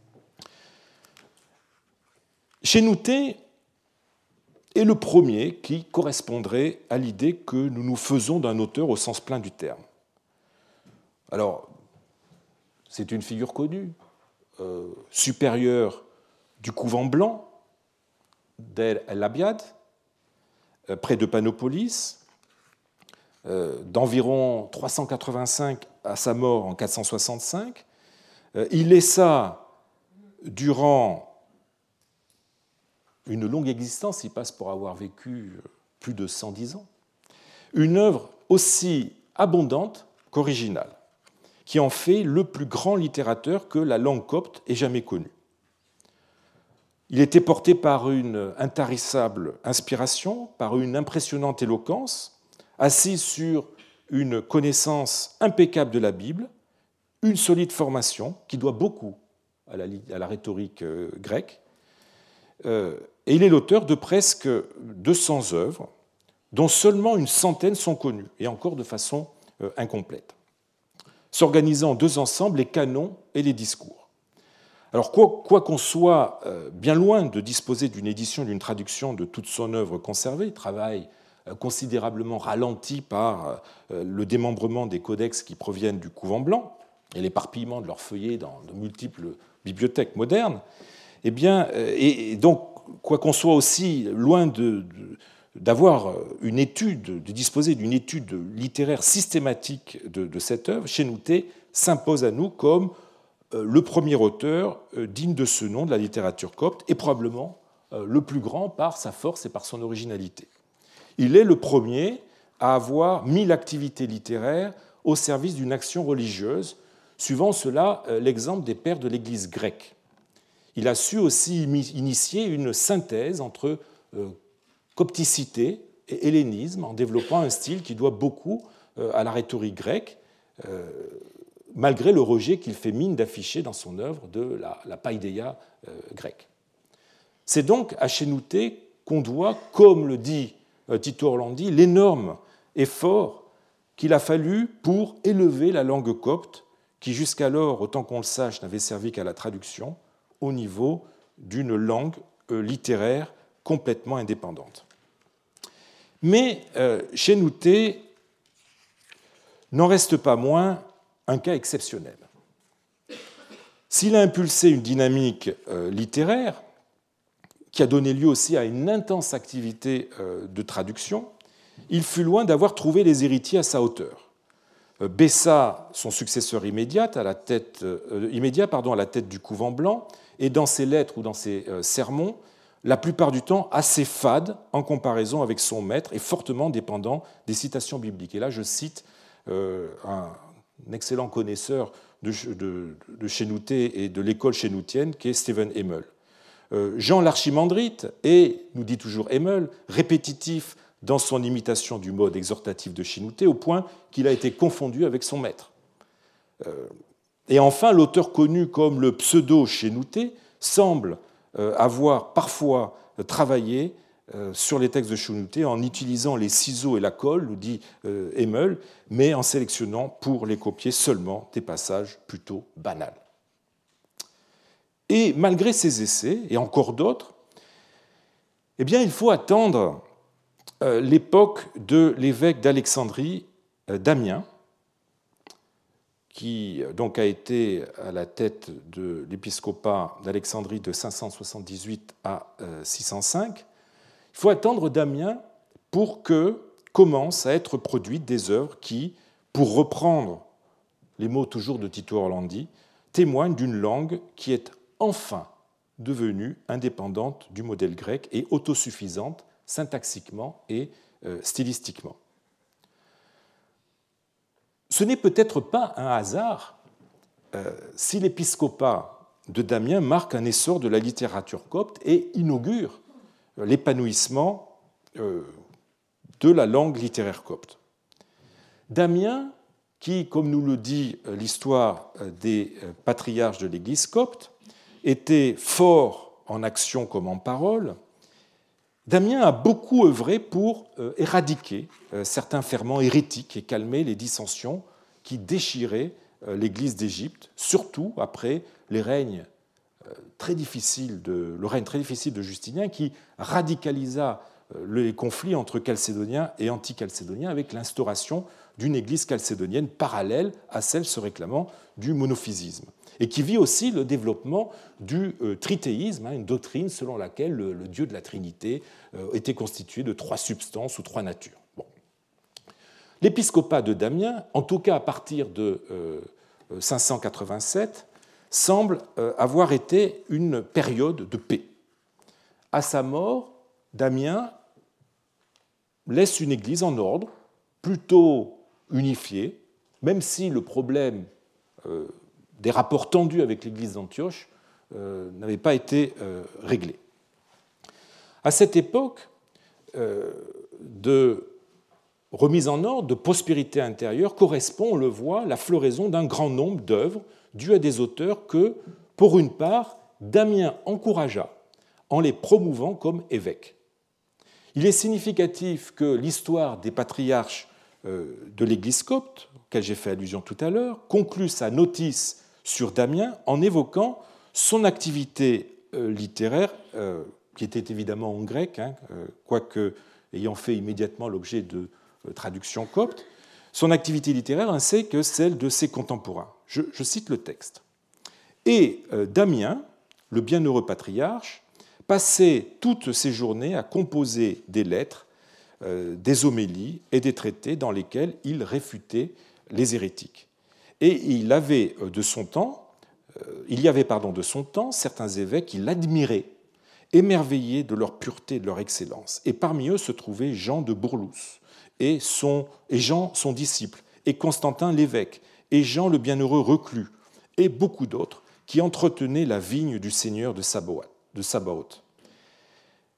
Chénouté est le premier qui correspondrait à l'idée que nous nous faisons d'un auteur au sens plein du terme. Alors, c'est une figure connue, supérieure du couvent blanc d'El Abiad, près de Panopolis, d'environ 385 à sa mort en 465. Il laissa, durant une longue existence, il passe pour avoir vécu plus de 110 ans, une œuvre aussi abondante qu'originale, qui en fait le plus grand littérateur que la langue copte ait jamais connu. Il était porté par une intarissable inspiration, par une impressionnante éloquence, assis sur une connaissance impeccable de la Bible, une solide formation qui doit beaucoup à la rhétorique grecque, et il est l'auteur de presque 200 œuvres, dont seulement une centaine sont connues, et encore de façon incomplète, s'organisant en deux ensembles, les canons et les discours. Alors, quoi qu'on soit bien loin de disposer d'une édition, d'une traduction de toute son œuvre conservée, travail considérablement ralenti par le démembrement des codex qui proviennent du couvent blanc et l'éparpillement de leurs feuillets dans de multiples bibliothèques modernes, eh bien, et donc, quoi qu'on soit aussi loin d'avoir une étude, de disposer d'une étude littéraire systématique de cette œuvre, Chénouté s'impose à nous comme le premier auteur digne de ce nom de la littérature copte et probablement le plus grand par sa force et par son originalité. Il est le premier à avoir mis l'activité littéraire au service d'une action religieuse, suivant cela l'exemple des pères de l'Église grecque. Il a su aussi initier une synthèse entre copticité et hellénisme, en développant un style qui doit beaucoup à la rhétorique grecque, malgré le rejet qu'il fait mine d'afficher dans son œuvre de la paideia grecque. C'est donc à Chénouté qu'on doit, comme le dit Tito Orlandi, l'énorme effort qu'il a fallu pour élever la langue copte, qui jusqu'alors, autant qu'on le sache, n'avait servi qu'à la traduction, au niveau d'une langue littéraire complètement indépendante. Mais Chénouté n'en reste pas moins un cas exceptionnel. S'il a impulsé une dynamique littéraire, qui a donné lieu aussi à une intense activité de traduction, il fut loin d'avoir trouvé les héritiers à sa hauteur. Bessa, son successeur immédiat, à la tête du couvent blanc, et dans ses lettres ou dans ses sermons, la plupart du temps assez fade en comparaison avec son maître et fortement dépendant des citations bibliques. Et là, je cite un excellent connaisseur de Chénouté et de l'école chénoutienne, qui est Stephen Hemmel. Jean l'Archimandrite est, nous dit toujours Hemmel, répétitif dans son imitation du mode exhortatif de Chénouté, au point qu'il a été confondu avec son maître. Et enfin, l'auteur connu comme le pseudo-Chénouté semble avoir parfois travaillé sur les textes de Chénouté en utilisant les ciseaux et la colle, nous dit Hemmel, mais en sélectionnant pour les copier seulement des passages plutôt banals. Et malgré ces essais, et encore d'autres, eh bien, il faut attendre l'époque de l'évêque d'Alexandrie, Damien, qui donc a été à la tête de l'épiscopat d'Alexandrie de 578 à 605. Il faut attendre Damien pour que commencent à être produites des œuvres qui, pour reprendre les mots toujours de Tito Orlandi, témoignent d'une langue qui est enfin devenue indépendante du modèle grec et autosuffisante syntaxiquement et stylistiquement. Ce n'est peut-être pas un hasard si l'épiscopat de Damien marque un essor de la littérature copte et inaugure l'épanouissement de la langue littéraire copte. Damien, qui, comme nous le dit l'histoire des patriarches de l'Église copte, était fort en action comme en parole, Damien a beaucoup œuvré pour éradiquer certains ferments hérétiques et calmer les dissensions qui déchiraient l'Église d'Égypte, surtout après le règne très difficile de Justinien, qui radicalisa les conflits entre Chalcédoniens et anti-Chalcédoniens avec l'instauration d'une Église chalcédonienne parallèle à celle se réclamant du monophysisme, et qui vit aussi le développement du trithéisme, une doctrine selon laquelle le Dieu de la Trinité était constitué de 3 substances ou 3 natures. Bon. L'épiscopat de Damien, en tout cas à partir de 587, semble avoir été une période de paix. À sa mort, Damien laisse une Église en ordre, plutôt unifiée, même si le problème des rapports tendus avec l'Église d'Antioche n'avait pas été réglé. À cette époque de remise en ordre, de prospérité intérieure, correspond, on le voit, la floraison d'un grand nombre d'œuvres dues à des auteurs que, pour une part, Damien encouragea en les promouvant comme évêques. Il est significatif que l'histoire des patriarches de l'Église copte, auquel j'ai fait allusion tout à l'heure, conclut sa notice sur Damien en évoquant son activité littéraire, qui était évidemment en grec, quoique ayant fait immédiatement l'objet de traductions coptes, son activité littéraire ainsi que celle de ses contemporains. Je cite le texte. « Et Damien, le bienheureux patriarche, passait toutes ses journées à composer des lettres, des homélies et des traités dans lesquels il réfutait les hérétiques. Et il y avait de son temps certains évêques qui l'admiraient, émerveillés de leur pureté et de leur excellence. Et parmi eux se trouvait Jean de Bourlous, et Jean son disciple, et Constantin l'évêque, et Jean le bienheureux reclus, et beaucoup d'autres qui entretenaient la vigne du seigneur de Sabaoth.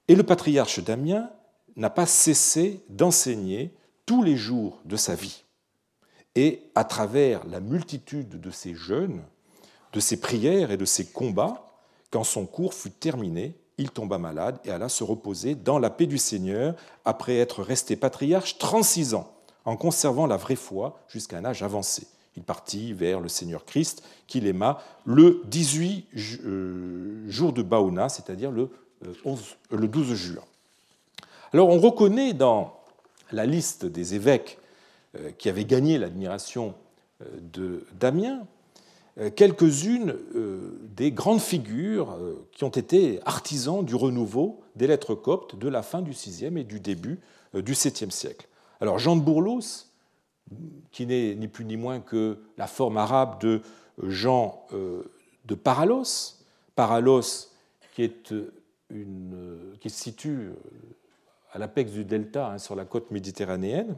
Et le patriarche Damien n'a pas cessé d'enseigner tous les jours de sa vie. Et à travers la multitude de ses jeûnes, de ses prières et de ses combats, quand son cours fut terminé, il tomba malade et alla se reposer dans la paix du Seigneur après être resté patriarche 36 ans, en conservant la vraie foi jusqu'à un âge avancé. Il partit vers le Seigneur Christ, qu'il aima, le 18 jour de Baona, c'est-à-dire le 12 juin. Alors on reconnaît dans la liste des évêques qui avaient gagné l'admiration de Damien quelques-unes des grandes figures qui ont été artisans du renouveau des lettres coptes de la fin du VIe et du début du VIIe siècle. Alors Jean de Bourlos, qui n'est ni plus ni moins que la forme arabe de Jean de Paralos, Paralos qui se situe à l'apex du delta, sur la côte méditerranéenne,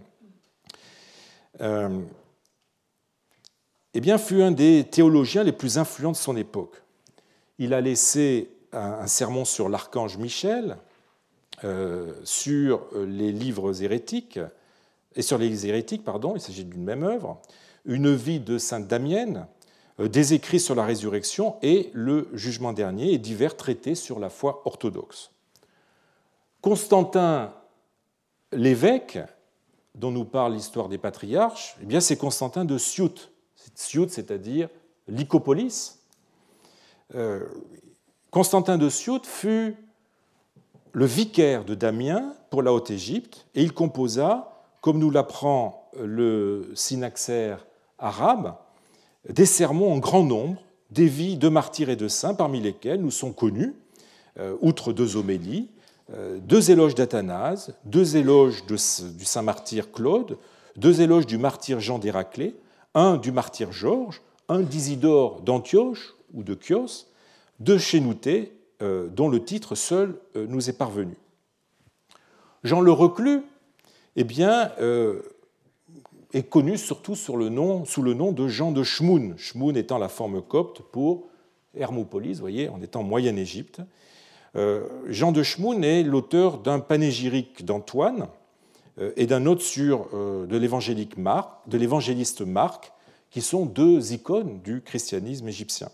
fut un des théologiens les plus influents de son époque. Il a laissé un sermon sur l'archange Michel, sur les livres hérétiques, il s'agit d'une même œuvre, une vie de sainte Damienne, des écrits sur la résurrection et le jugement dernier, et divers traités sur la foi orthodoxe. Constantin l'évêque, dont nous parle l'histoire des patriarches, c'est Constantin de Siout, c'est-à-dire Lycopolis. Constantin de Siout fut le vicaire de Damien pour la Haute-Égypte et il composa, comme nous l'apprend le synaxaire arabe, des sermons en grand nombre, des vies de martyrs et de saints, parmi lesquels nous sont connus, outre 2 homélies, 2 éloges d'Athanase, 2 éloges du saint martyr Claude, 2 éloges du martyr Jean d'Héraclée, un du martyr Georges, un d'Isidore d'Antioche ou de Chios, 2 Chénouté, dont le titre seul nous est parvenu. Jean le Reclus est connu surtout sous le nom de Jean de Chmoun, Chmoun étant la forme copte pour Hermopolis, vous voyez, en étant Moyenne-Égypte. Jean de Chmoun est l'auteur d'un panégyrique d'Antoine et d'un autre de l'évangéliste Marc, qui sont 2 icônes du christianisme égyptien.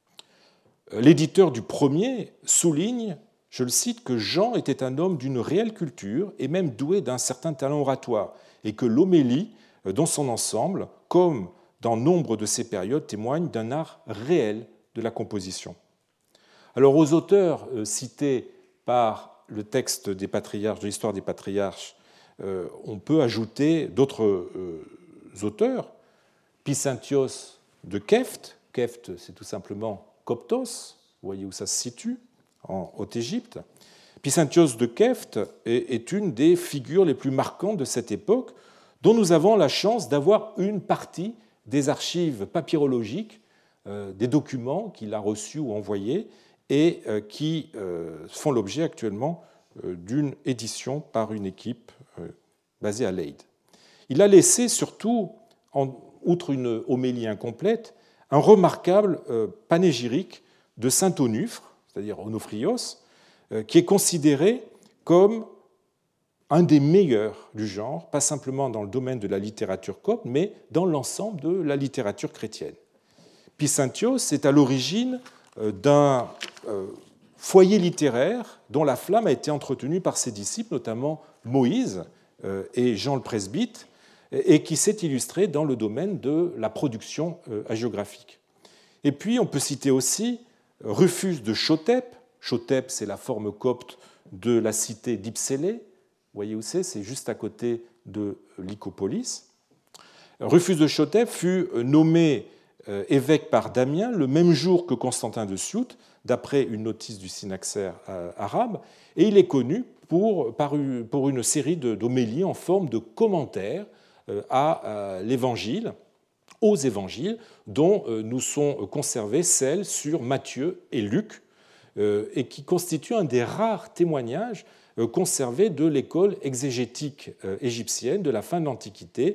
L'éditeur du premier souligne, je le cite, que Jean était un homme d'une réelle culture et même doué d'un certain talent oratoire, et que l'homélie, dans son ensemble, comme dans nombre de ces périodes, témoigne d'un art réel de la composition. Alors, aux auteurs cités par le texte des patriarches, de l'histoire des patriarches, on peut ajouter d'autres auteurs. Pisantios de Kefte, Kefte c'est tout simplement Coptos, vous voyez où ça se situe, en Haute-Égypte. Pisantios de Kefte est une des figures les plus marquantes de cette époque, dont nous avons la chance d'avoir une partie des archives papyrologiques, des documents qu'il a reçus ou envoyés, et qui font l'objet actuellement d'une édition par une équipe basée à Leyde. Il a laissé surtout, outre une homélie incomplète, un remarquable panégyrique de saint Onufre, c'est-à-dire Onofrios, qui est considéré comme un des meilleurs du genre, pas simplement dans le domaine de la littérature copte, mais dans l'ensemble de la littérature chrétienne. Pisantios est à l'origine d'un foyer littéraire dont la flamme a été entretenue par ses disciples, notamment Moïse et Jean le Presbyte, et qui s'est illustré dans le domaine de la production hagiographique. Et puis, on peut citer aussi Rufus de Chotep. Chotep, c'est la forme copte de la cité d'Ypsélé. Vous voyez où c'est juste à côté de Lycopolis. Rufus de Chotep fut nommé évêque par Damien le même jour que Constantin de Siout, d'après une notice du synaxaire arabe, et il est connu pour une série d'homélies en forme de commentaires à l'Évangile, aux Évangiles, dont nous sont conservées celles sur Matthieu et Luc, et qui constituent un des rares témoignages conservés de l'école exégétique égyptienne de la fin de l'Antiquité,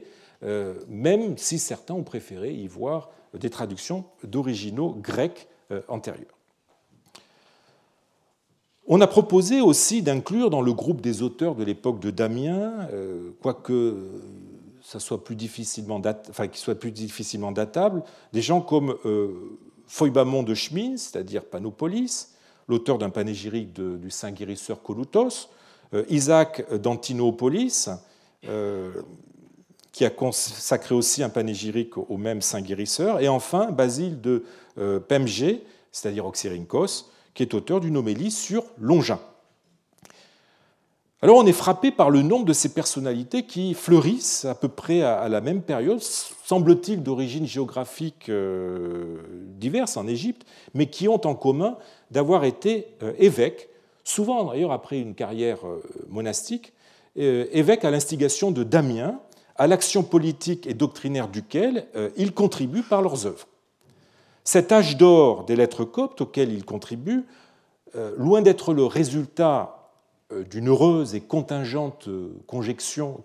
même si certains ont préféré y voir des traductions d'originaux grecs antérieurs. On a proposé aussi d'inclure dans le groupe des auteurs de l'époque de Damien, quoique ça soit plus difficilement qu'il soit plus difficilement datable, des gens comme Foibamon de Schmin, c'est-à-dire Panopolis, l'auteur d'un panégyrique du saint guérisseur Kouloutos, Isaac d'Antinoopolis, qui a consacré aussi un panégyrique au même saint guérisseur, et enfin Basile de Pemgé, c'est-à-dire Oxyrhynchos, qui est auteur d'une homélie sur Longin. Alors on est frappé par le nombre de ces personnalités qui fleurissent à peu près à la même période, semble-t-il d'origine géographique diverses en Égypte, mais qui ont en commun d'avoir été évêques, souvent d'ailleurs après une carrière monastique, évêques à l'instigation de Damien, à l'action politique et doctrinaire duquel ils contribuent par leurs œuvres. Cet âge d'or des lettres coptes auquel ils contribuent, loin d'être le résultat d'une heureuse et contingente conjecture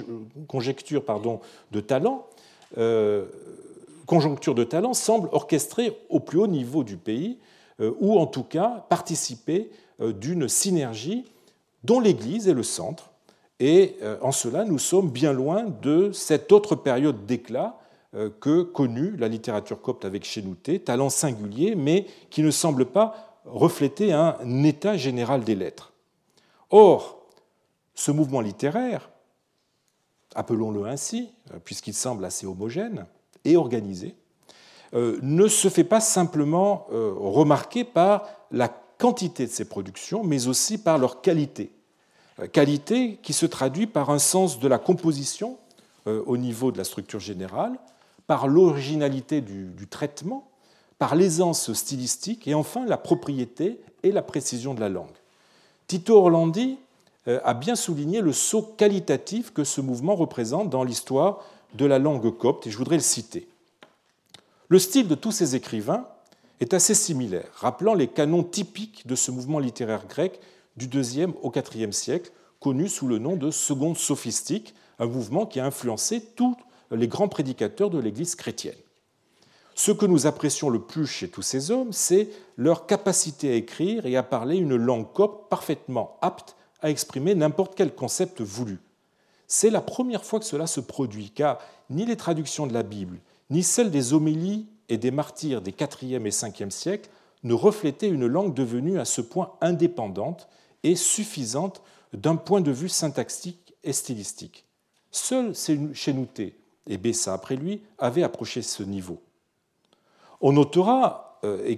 de talent, conjoncture de talent, semble orchestrée au plus haut niveau du pays, ou en tout cas participer d'une synergie dont l'Église est le centre. Et en cela, nous sommes bien loin de cette autre période d'éclat que connut la littérature copte avec Chénouté, talent singulier, mais qui ne semble pas refléter un état général des lettres. Or, ce mouvement littéraire, appelons-le ainsi, puisqu'il semble assez homogène et organisé, ne se fait pas simplement remarquer par la quantité de ses productions, mais aussi par leur qualité. Qualité qui se traduit par un sens de la composition au niveau de la structure générale, par l'originalité du traitement, par l'aisance stylistique et enfin la propriété et la précision de la langue. Tito Orlandi a bien souligné le saut qualitatif que ce mouvement représente dans l'histoire de la langue copte, et je voudrais le citer. Le style de tous ces écrivains est assez similaire, rappelant les canons typiques de ce mouvement littéraire grec du IIe au IVe siècle, connu sous le nom de seconde sophistique, un mouvement qui a influencé tous les grands prédicateurs de l'Église chrétienne. Ce que nous apprécions le plus chez tous ces hommes, c'est leur capacité à écrire et à parler une langue copte parfaitement apte à exprimer n'importe quel concept voulu. C'est la première fois que cela se produit, car ni les traductions de la Bible, ni celles des homélies et des martyrs des IVe et Ve siècles ne reflétaient une langue devenue à ce point indépendante et suffisante d'un point de vue syntaxique et stylistique. Seul Chénouté et Bessa après lui avaient approché ce niveau. On notera,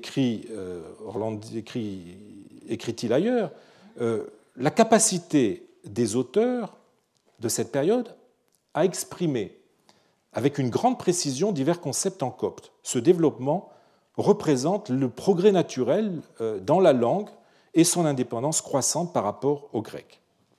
écrit-il ailleurs, la capacité des auteurs de cette période à exprimer avec une grande précision divers concepts en copte. Ce développement représente le progrès naturel dans la langue et son indépendance croissante par rapport au grec.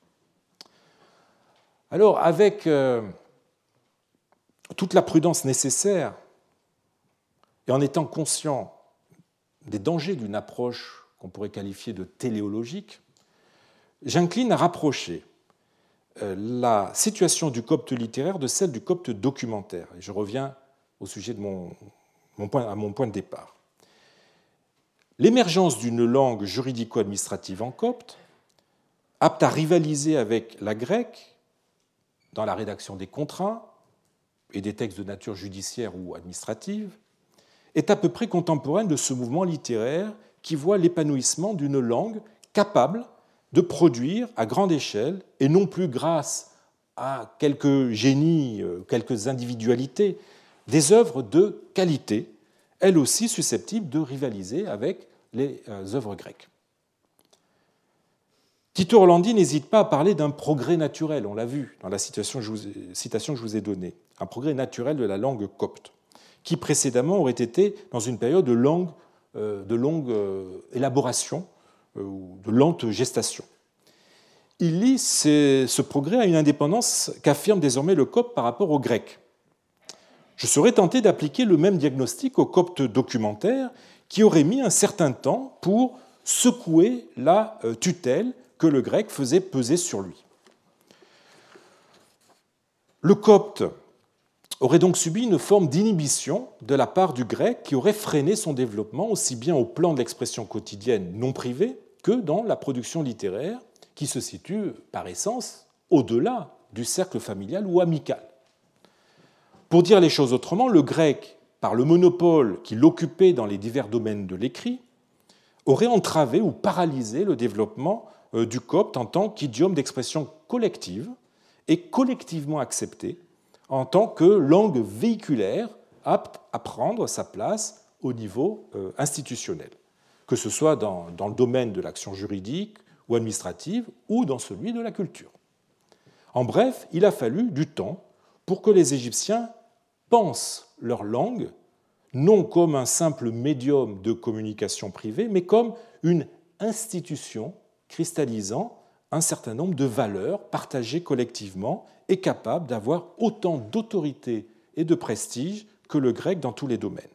Alors, avec toute la prudence nécessaire et en étant conscient des dangers d'une approche qu'on pourrait qualifier de téléologique, j'incline à rapprocher la situation du copte littéraire de celle du copte documentaire. Et je reviens au sujet de mon point de départ. L'émergence d'une langue juridico-administrative en copte, apte à rivaliser avec la grecque dans la rédaction des contrats et des textes de nature judiciaire ou administrative, est à peu près contemporaine de ce mouvement littéraire qui voit l'épanouissement d'une langue capable de produire à grande échelle, et non plus grâce à quelques génies, quelques individualités, des œuvres de qualité, elles aussi susceptibles de rivaliser avec les œuvres grecques. Tito Orlandi n'hésite pas à parler d'un progrès naturel, on l'a vu dans la citation que je vous ai donnée, un progrès naturel de la langue copte, qui précédemment aurait été dans une période de longue élaboration ou de lente gestation. Il lie ce progrès à une indépendance qu'affirme désormais le copte par rapport au grec. Je serais tenté d'appliquer le même diagnostic au copte documentaire qui aurait mis un certain temps pour secouer la tutelle que le grec faisait peser sur lui. Le copte aurait donc subi une forme d'inhibition de la part du grec qui aurait freiné son développement aussi bien au plan de l'expression quotidienne non privée que dans la production littéraire qui se situe par essence au-delà du cercle familial ou amical. Pour dire les choses autrement, le grec, par le monopole qu'il occupait dans les divers domaines de l'écrit, aurait entravé ou paralysé le développement du copte en tant qu'idiome d'expression collective et collectivement accepté en tant que langue véhiculaire apte à prendre sa place au niveau institutionnel, que ce soit dans le domaine de l'action juridique ou administrative ou dans celui de la culture. En bref, il a fallu du temps pour que les Égyptiens pensent leur langue non comme un simple médium de communication privée, mais comme une institution cristallisant un certain nombre de valeurs partagées collectivement et capable d'avoir autant d'autorité et de prestige que le grec dans tous les domaines.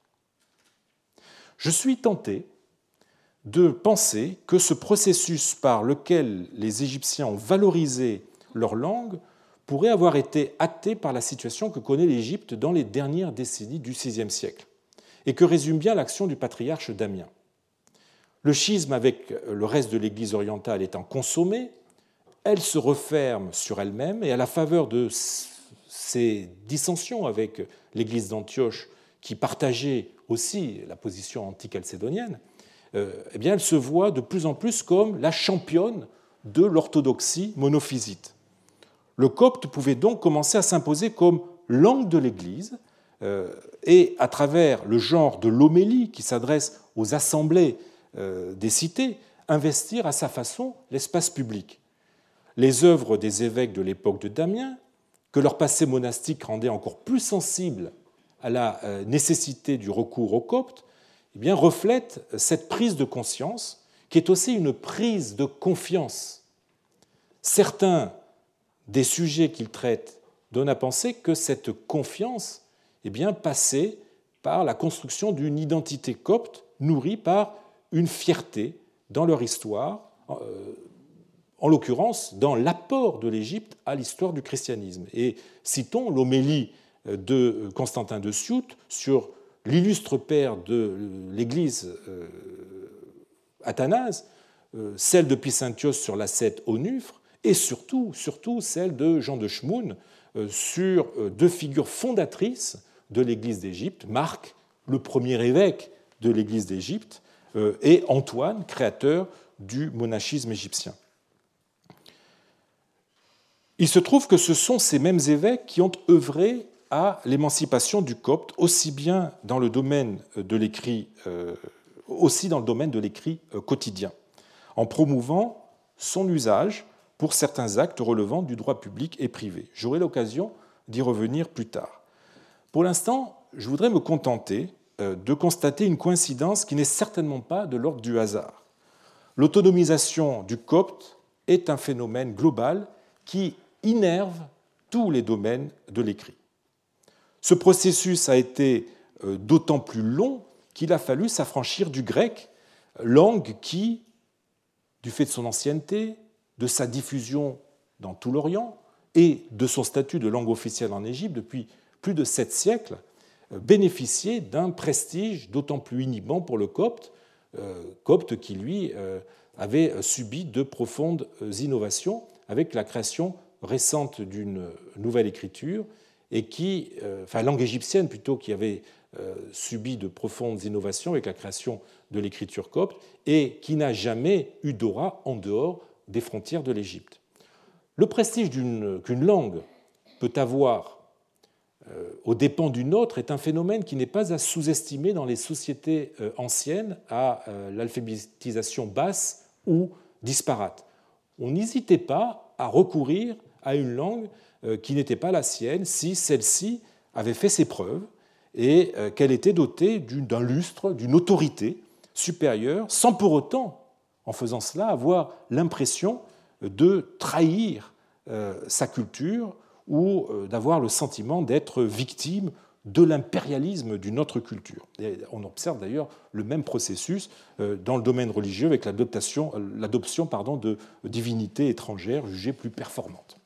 Je suis tenté de penser que ce processus par lequel les Égyptiens ont valorisé leur langue pourrait avoir été acté par la situation que connaît l'Égypte dans les dernières décennies du VIe siècle, et que résume bien l'action du patriarche Damien. Le schisme avec le reste de l'Église orientale étant consommé, elle se referme sur elle-même, et à la faveur de ces dissensions avec l'Église d'Antioche, qui partageait aussi la position anti-chalcédonienne, eh bien, elle se voit de plus en plus comme la championne de l'orthodoxie monophysite. Le copte pouvait donc commencer à s'imposer comme langue de l'Église, et à travers le genre de l'homélie qui s'adresse aux assemblées des cités, investir à sa façon l'espace public. Les œuvres des évêques de l'époque de Damien, que leur passé monastique rendait encore plus sensible à la nécessité du recours au copte, eh bien, reflètent cette prise de conscience qui est aussi une prise de confiance. Certains des sujets qu'ils traitent donnent à penser que cette confiance est bien passée par la construction d'une identité copte nourrie par une fierté dans leur histoire, en l'occurrence dans l'apport de l'Égypte à l'histoire du christianisme. Et citons l'homélie de Constantin de Siout sur l'illustre père de l'Église, Athanase, celle de Pissintios sur l'ascète Onufre, et surtout celle de Jean de Schmoun sur deux figures fondatrices de l'Église d'Égypte, Marc, le premier évêque de l'Église d'Égypte, et Antoine, créateur du monachisme égyptien. Il se trouve que ce sont ces mêmes évêques qui ont œuvré à l'émancipation du copte, aussi bien dans le domaine de l'écrit, aussi dans le domaine de l'écrit quotidien, en promouvant son usage pour certains actes relevant du droit public et privé. J'aurai l'occasion d'y revenir plus tard. Pour l'instant, je voudrais me contenter de constater une coïncidence qui n'est certainement pas de l'ordre du hasard. L'autonomisation du copte est un phénomène global qui innerve tous les domaines de l'écrit. Ce processus a été d'autant plus long qu'il a fallu s'affranchir du grec, langue qui, du fait de son ancienneté, de sa diffusion dans tout l'Orient et de son statut de langue officielle en Égypte depuis plus de 7 siècles, bénéficiait d'un prestige d'autant plus inhibant pour le copte qui, lui, avait subi de profondes innovations avec la création récente d'une nouvelle écriture, et qui, langue égyptienne plutôt, qui avait subi de profondes innovations avec la création de l'écriture copte, et qui n'a jamais eu d'aura en dehors des frontières de l'Égypte. Le prestige qu'une langue peut avoir aux dépens d'une autre est un phénomène qui n'est pas à sous-estimer dans les sociétés anciennes à l'alphabétisation basse ou disparate. On n'hésitait pas à recourir à une langue qui n'était pas la sienne si celle-ci avait fait ses preuves et qu'elle était dotée d'un lustre, d'une autorité supérieure, sans pour autant, en faisant cela, avoir l'impression de trahir sa culture ou d'avoir le sentiment d'être victime de l'impérialisme d'une autre culture. Et on observe d'ailleurs le même processus dans le domaine religieux avec l'adoption de divinités étrangères jugées plus performantes.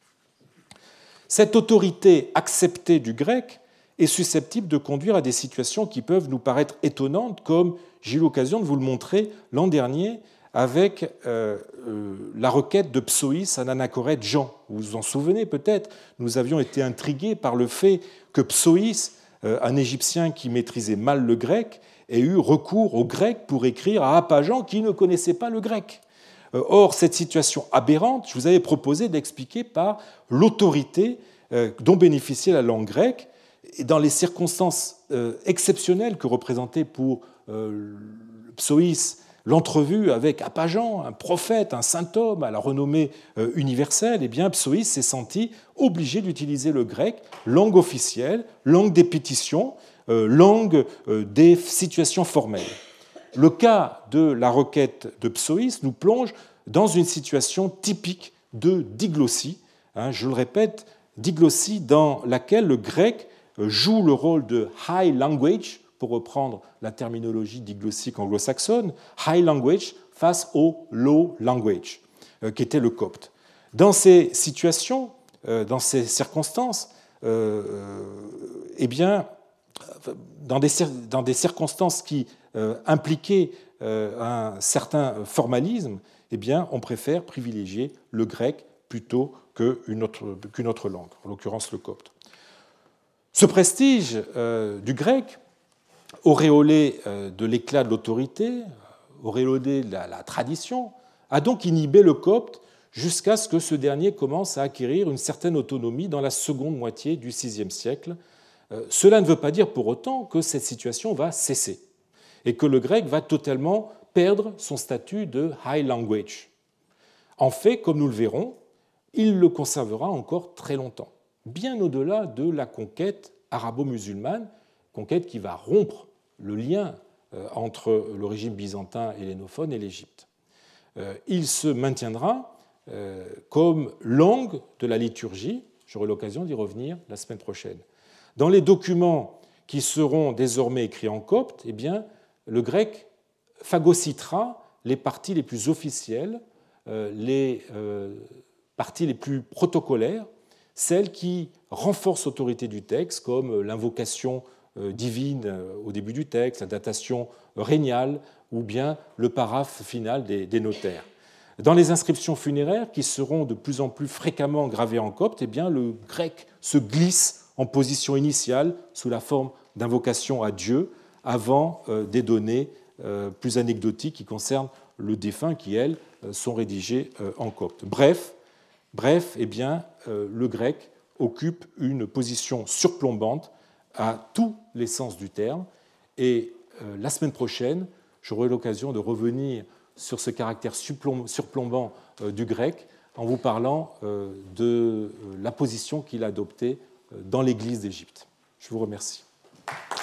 Cette autorité acceptée du grec est susceptible de conduire à des situations qui peuvent nous paraître étonnantes, comme j'ai eu l'occasion de vous le montrer l'an dernier avec la requête de Psoïs à l'anachorète Jean. Vous vous en souvenez peut-être, nous avions été intrigués par le fait que Psoïs, un Égyptien qui maîtrisait mal le grec, ait eu recours au grec pour écrire à Apajan qui ne connaissait pas le grec. Or, cette situation aberrante, je vous avais proposé d'expliquer par l'autorité dont bénéficiait la langue grecque, et dans les circonstances exceptionnelles que représentait pour Psoïs l'entrevue avec Apajan, un prophète, un saint homme à la renommée universelle, eh bien, Psoïs s'est senti obligé d'utiliser le grec, langue officielle, langue des pétitions, langue des situations formelles. Le cas de la requête de Psoïs nous plonge dans une situation typique de diglossie, je le répète, diglossie dans laquelle le grec joue le rôle de high language, pour reprendre la terminologie diglossique anglo-saxonne, high language face au low language, qui était le copte. Dans ces situations, dans ces circonstances, eh bien, dans des circonstances qui impliquaient un certain formalisme, eh bien, on préfère privilégier le grec plutôt qu'une autre langue, en l'occurrence le copte. Ce prestige du grec, auréolé de l'éclat de l'autorité, auréolé de la tradition, a donc inhibé le copte jusqu'à ce que ce dernier commence à acquérir une certaine autonomie dans la seconde moitié du VIe siècle. Cela ne veut pas dire pour autant que cette situation va cesser et que le grec va totalement perdre son statut de high language. En fait, comme nous le verrons, il le conservera encore très longtemps, bien au-delà de la conquête arabo-musulmane, conquête qui va rompre le lien entre le régime byzantin hellénophone et l'Égypte. Il se maintiendra comme langue de la liturgie, j'aurai l'occasion d'y revenir la semaine prochaine. Dans les documents qui seront désormais écrits en copte, eh bien, le grec phagocytera les parties les plus officielles, les parties les plus protocolaires, celles qui renforcent l'autorité du texte, comme l'invocation divine au début du texte, la datation régnale ou bien le paraphe final des notaires. Dans les inscriptions funéraires, qui seront de plus en plus fréquemment gravées en copte, eh bien, le grec se glisse en position initiale sous la forme d'invocation à Dieu avant des données plus anecdotiques qui concernent le défunt qui, elles, sont rédigées en copte. Bref, eh bien, le grec occupe une position surplombante à tous les sens du terme. Et la semaine prochaine, j'aurai l'occasion de revenir sur ce caractère surplombant du grec en vous parlant de la position qu'il a adoptée dans l'Église d'Égypte. Je vous remercie.